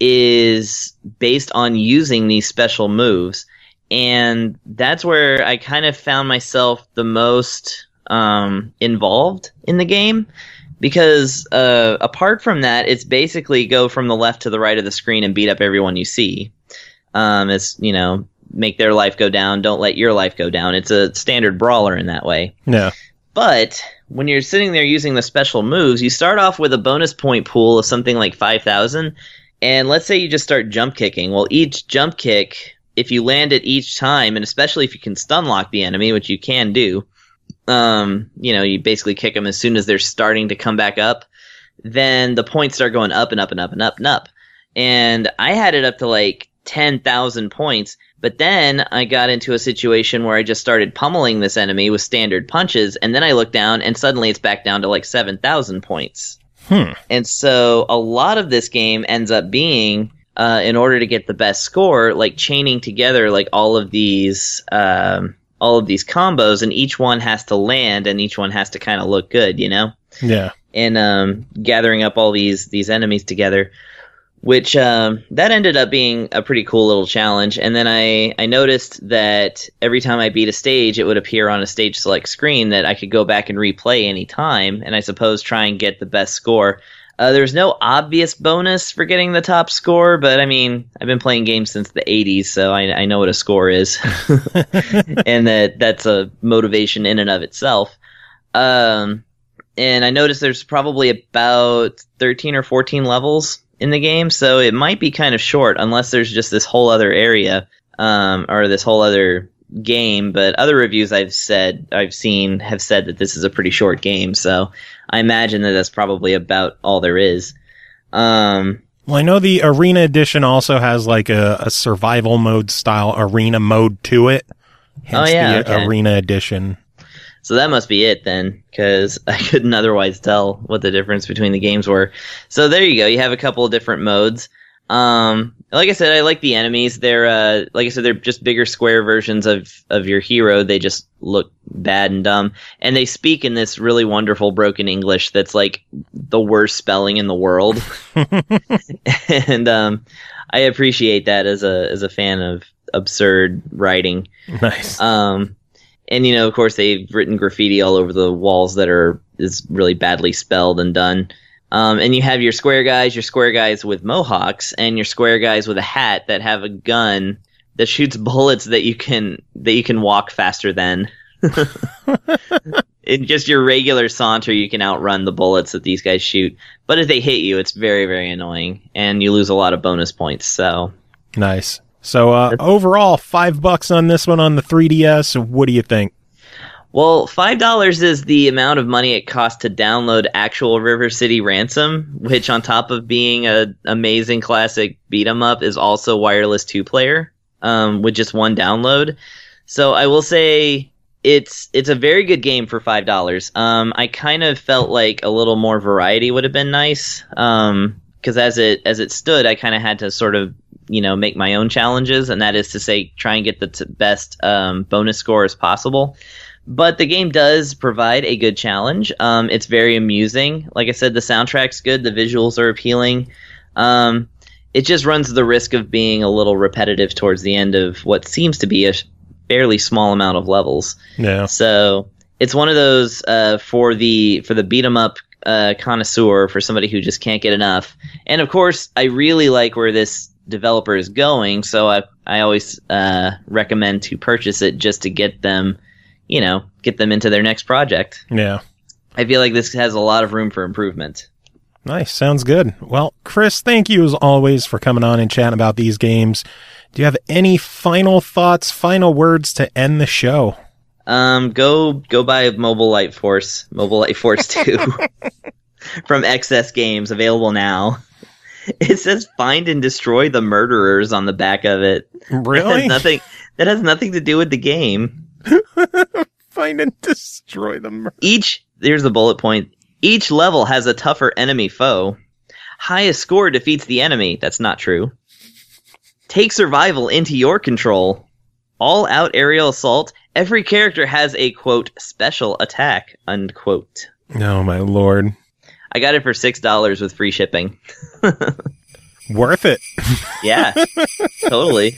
is based on using these special moves. And that's where I kind of found myself the most um, involved in the game. Because uh, apart from that, it's basically go from the left to the right of the screen and beat up everyone you see. Um, it's, you know, make their life go down, don't let your life go down. It's a standard brawler in that way. Yeah. But when you're sitting there using the special moves, you start off with a bonus point pool of something like five thousand. And let's say you just start jump kicking. Well, each jump kick, if you land it each time, and especially if you can stun lock the enemy, which you can do, um, you know, you basically kick them as soon as they're starting to come back up, then the points start going up and up and up and up and up. And I had it up to like ten thousand points, but then I got into a situation where I just started pummeling this enemy with standard punches, and then I looked down and suddenly it's back down to like seven thousand points. Hmm. And so a lot of this game ends up being, uh, in order to get the best score, like chaining together like all of these, um, all of these combos, and each one has to land and each one has to kind of look good, you know? Yeah. And um, gathering up all these these enemies together. which um, that ended up being a pretty cool little challenge. And then I, I noticed that every time I beat a stage, it would appear on a stage select screen that I could go back and replay any time, and I suppose try and get the best score. Uh, there's no obvious bonus for getting the top score, but I mean, I've been playing games since the eighties, so I, I know what a score is, and that that's a motivation in and of itself. Um, and I noticed there's probably about thirteen or fourteen levels in the game, so it might be kind of short unless there's just this whole other area, um, or this whole other game. But other reviews I've said, I've seen have said that this is a pretty short game, so I imagine that that's probably about all there is. Um, well, I know the Arena Edition also has like a, a survival mode style arena mode to it. Hence oh yeah, the okay. Arena Edition. So that must be it then, because I couldn't otherwise tell what the difference between the games were. So there you go. You have a couple of different modes. Um, like I said, I like the enemies. They're, uh, like I said, they're just bigger square versions of, of your hero. They just look bad and dumb. And they speak in this really wonderful broken English that's like the worst spelling in the world. And, um, I appreciate that as a, as a fan of absurd writing. Nice. Um, And, you know, of course, they've written graffiti all over the walls that are is really badly spelled and done. Um, and you have your square guys, your square guys with mohawks, and your square guys with a hat that have a gun that shoots bullets that you can that you can walk faster than. In just your regular saunter, you can outrun the bullets that these guys shoot. But if they hit you, it's very, very annoying, and you lose a lot of bonus points. So nice. So uh, overall, five bucks on this one on the three D S. What do you think? Well, five dollars is the amount of money it costs to download actual River City Ransom, which on top of being a amazing classic beat 'em up is also wireless two player, um, with just one download. So I will say it's it's a very good game for five dollars. Um, I kind of felt like a little more variety would have been nice. Um, because as it as it stood, I kind of had to sort of, you know, make my own challenges, and that is to say, try and get the t- best um, bonus score as possible. But the game does provide a good challenge. Um, it's very amusing. Like I said, the soundtrack's good. The visuals are appealing. Um, it just runs the risk of being a little repetitive towards the end of what seems to be a fairly small amount of levels. Yeah. So it's one of those uh, for the for the beat 'em up uh, connoisseur, for somebody who just can't get enough. And of course, I really like where this developer is going, so I I always uh, recommend to purchase it just to get them, you know, get them into their next project. Yeah. I feel like this has a lot of room for improvement. Nice. Sounds good. Well, Chris, thank you as always for coming on and chatting about these games. Do you have any final thoughts, final words to end the show? Um, go go buy Mobile Light Force, Mobile Light Force two from X S Games, available now. It says "Find and destroy the murderers" on the back of it. Really? That has nothing. That has nothing to do with the game. Find and destroy the murderers. Each here's the bullet point. Each level has a tougher enemy foe. Highest score defeats the enemy. That's not true. Take survival into your control. All-out aerial assault. Every character has a, quote, special attack, unquote. Oh, my lord. I got it for six dollars with free shipping. Worth it. Yeah, totally.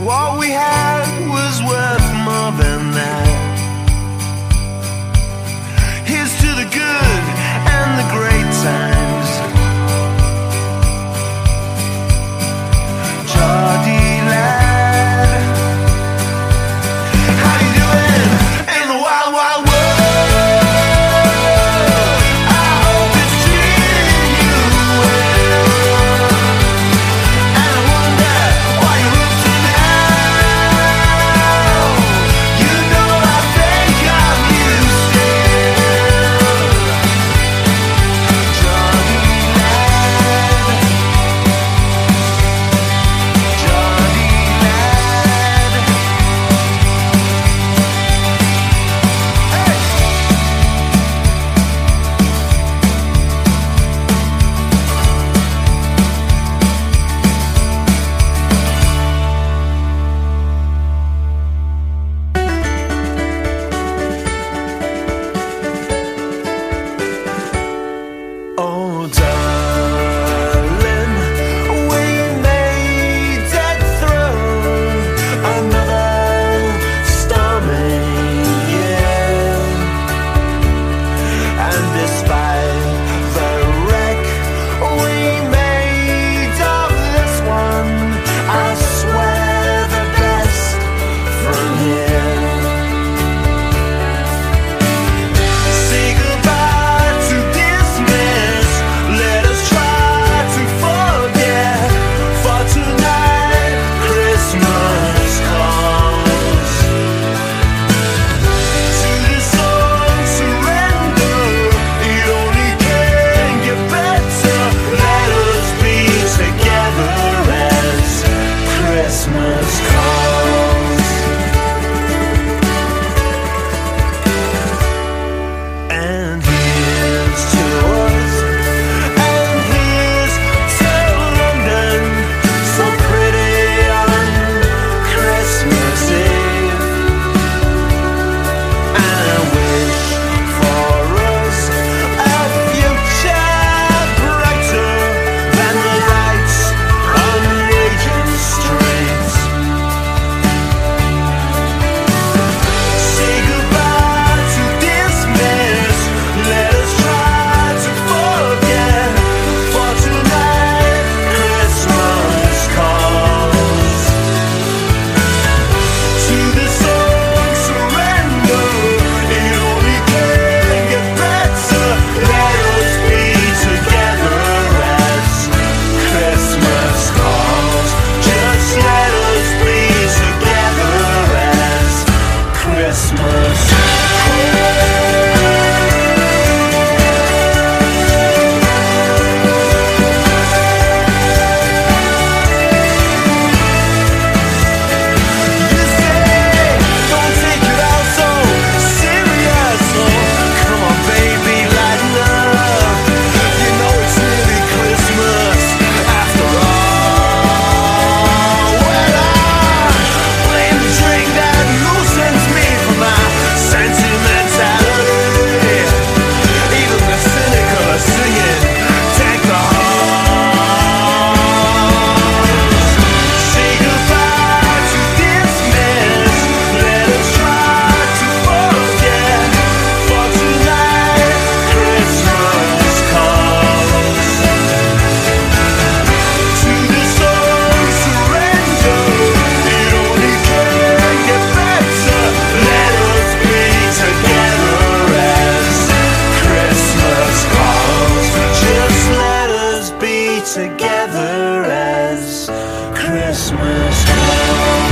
what we had was worth more than that. Here's to the good and the great times. Geordie lad, how you doing in the wild, wild world? I hope it's treating you well. And I wonder why you're up to now. You know I think of you still. Geordie lad, Geordie lad. Hey! Oh, darling, we made it through another stormy year, and despite the wreck we made of this one, I swear the best from here. Say goodbye to dismiss. Let us try to forget. For tonight, Christmas calls. To this song, surrender. It only can get better. Let us be together as Christmas calls. And here's to us, and here's to London, so pretty on Christmas Eve. And I wish for us a future brighter than the lights on Regent Street. Say goodbye to dismiss. Let us try to forget. For tonight, Christmas calls. To the song, surrender. It only can get better. Let us be together as Christmas calls. Just let us be together as Christmas calls. You say, don't take it all so serious. Oh, come on, baby, lighten up. You know it's nearly Christmas after all. Well, I blame the drink that loosens me from my sentimentality. Even the cynical are singing, take the heart. Say goodbye to dismiss. Let us try to forget. For tonight, Christmas calls. To this song, surrender. It only can get better. Let us be together as Christmas calls. Just let us be together as Christmas calls.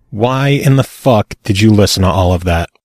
Why in the fuck did you listen to all of that?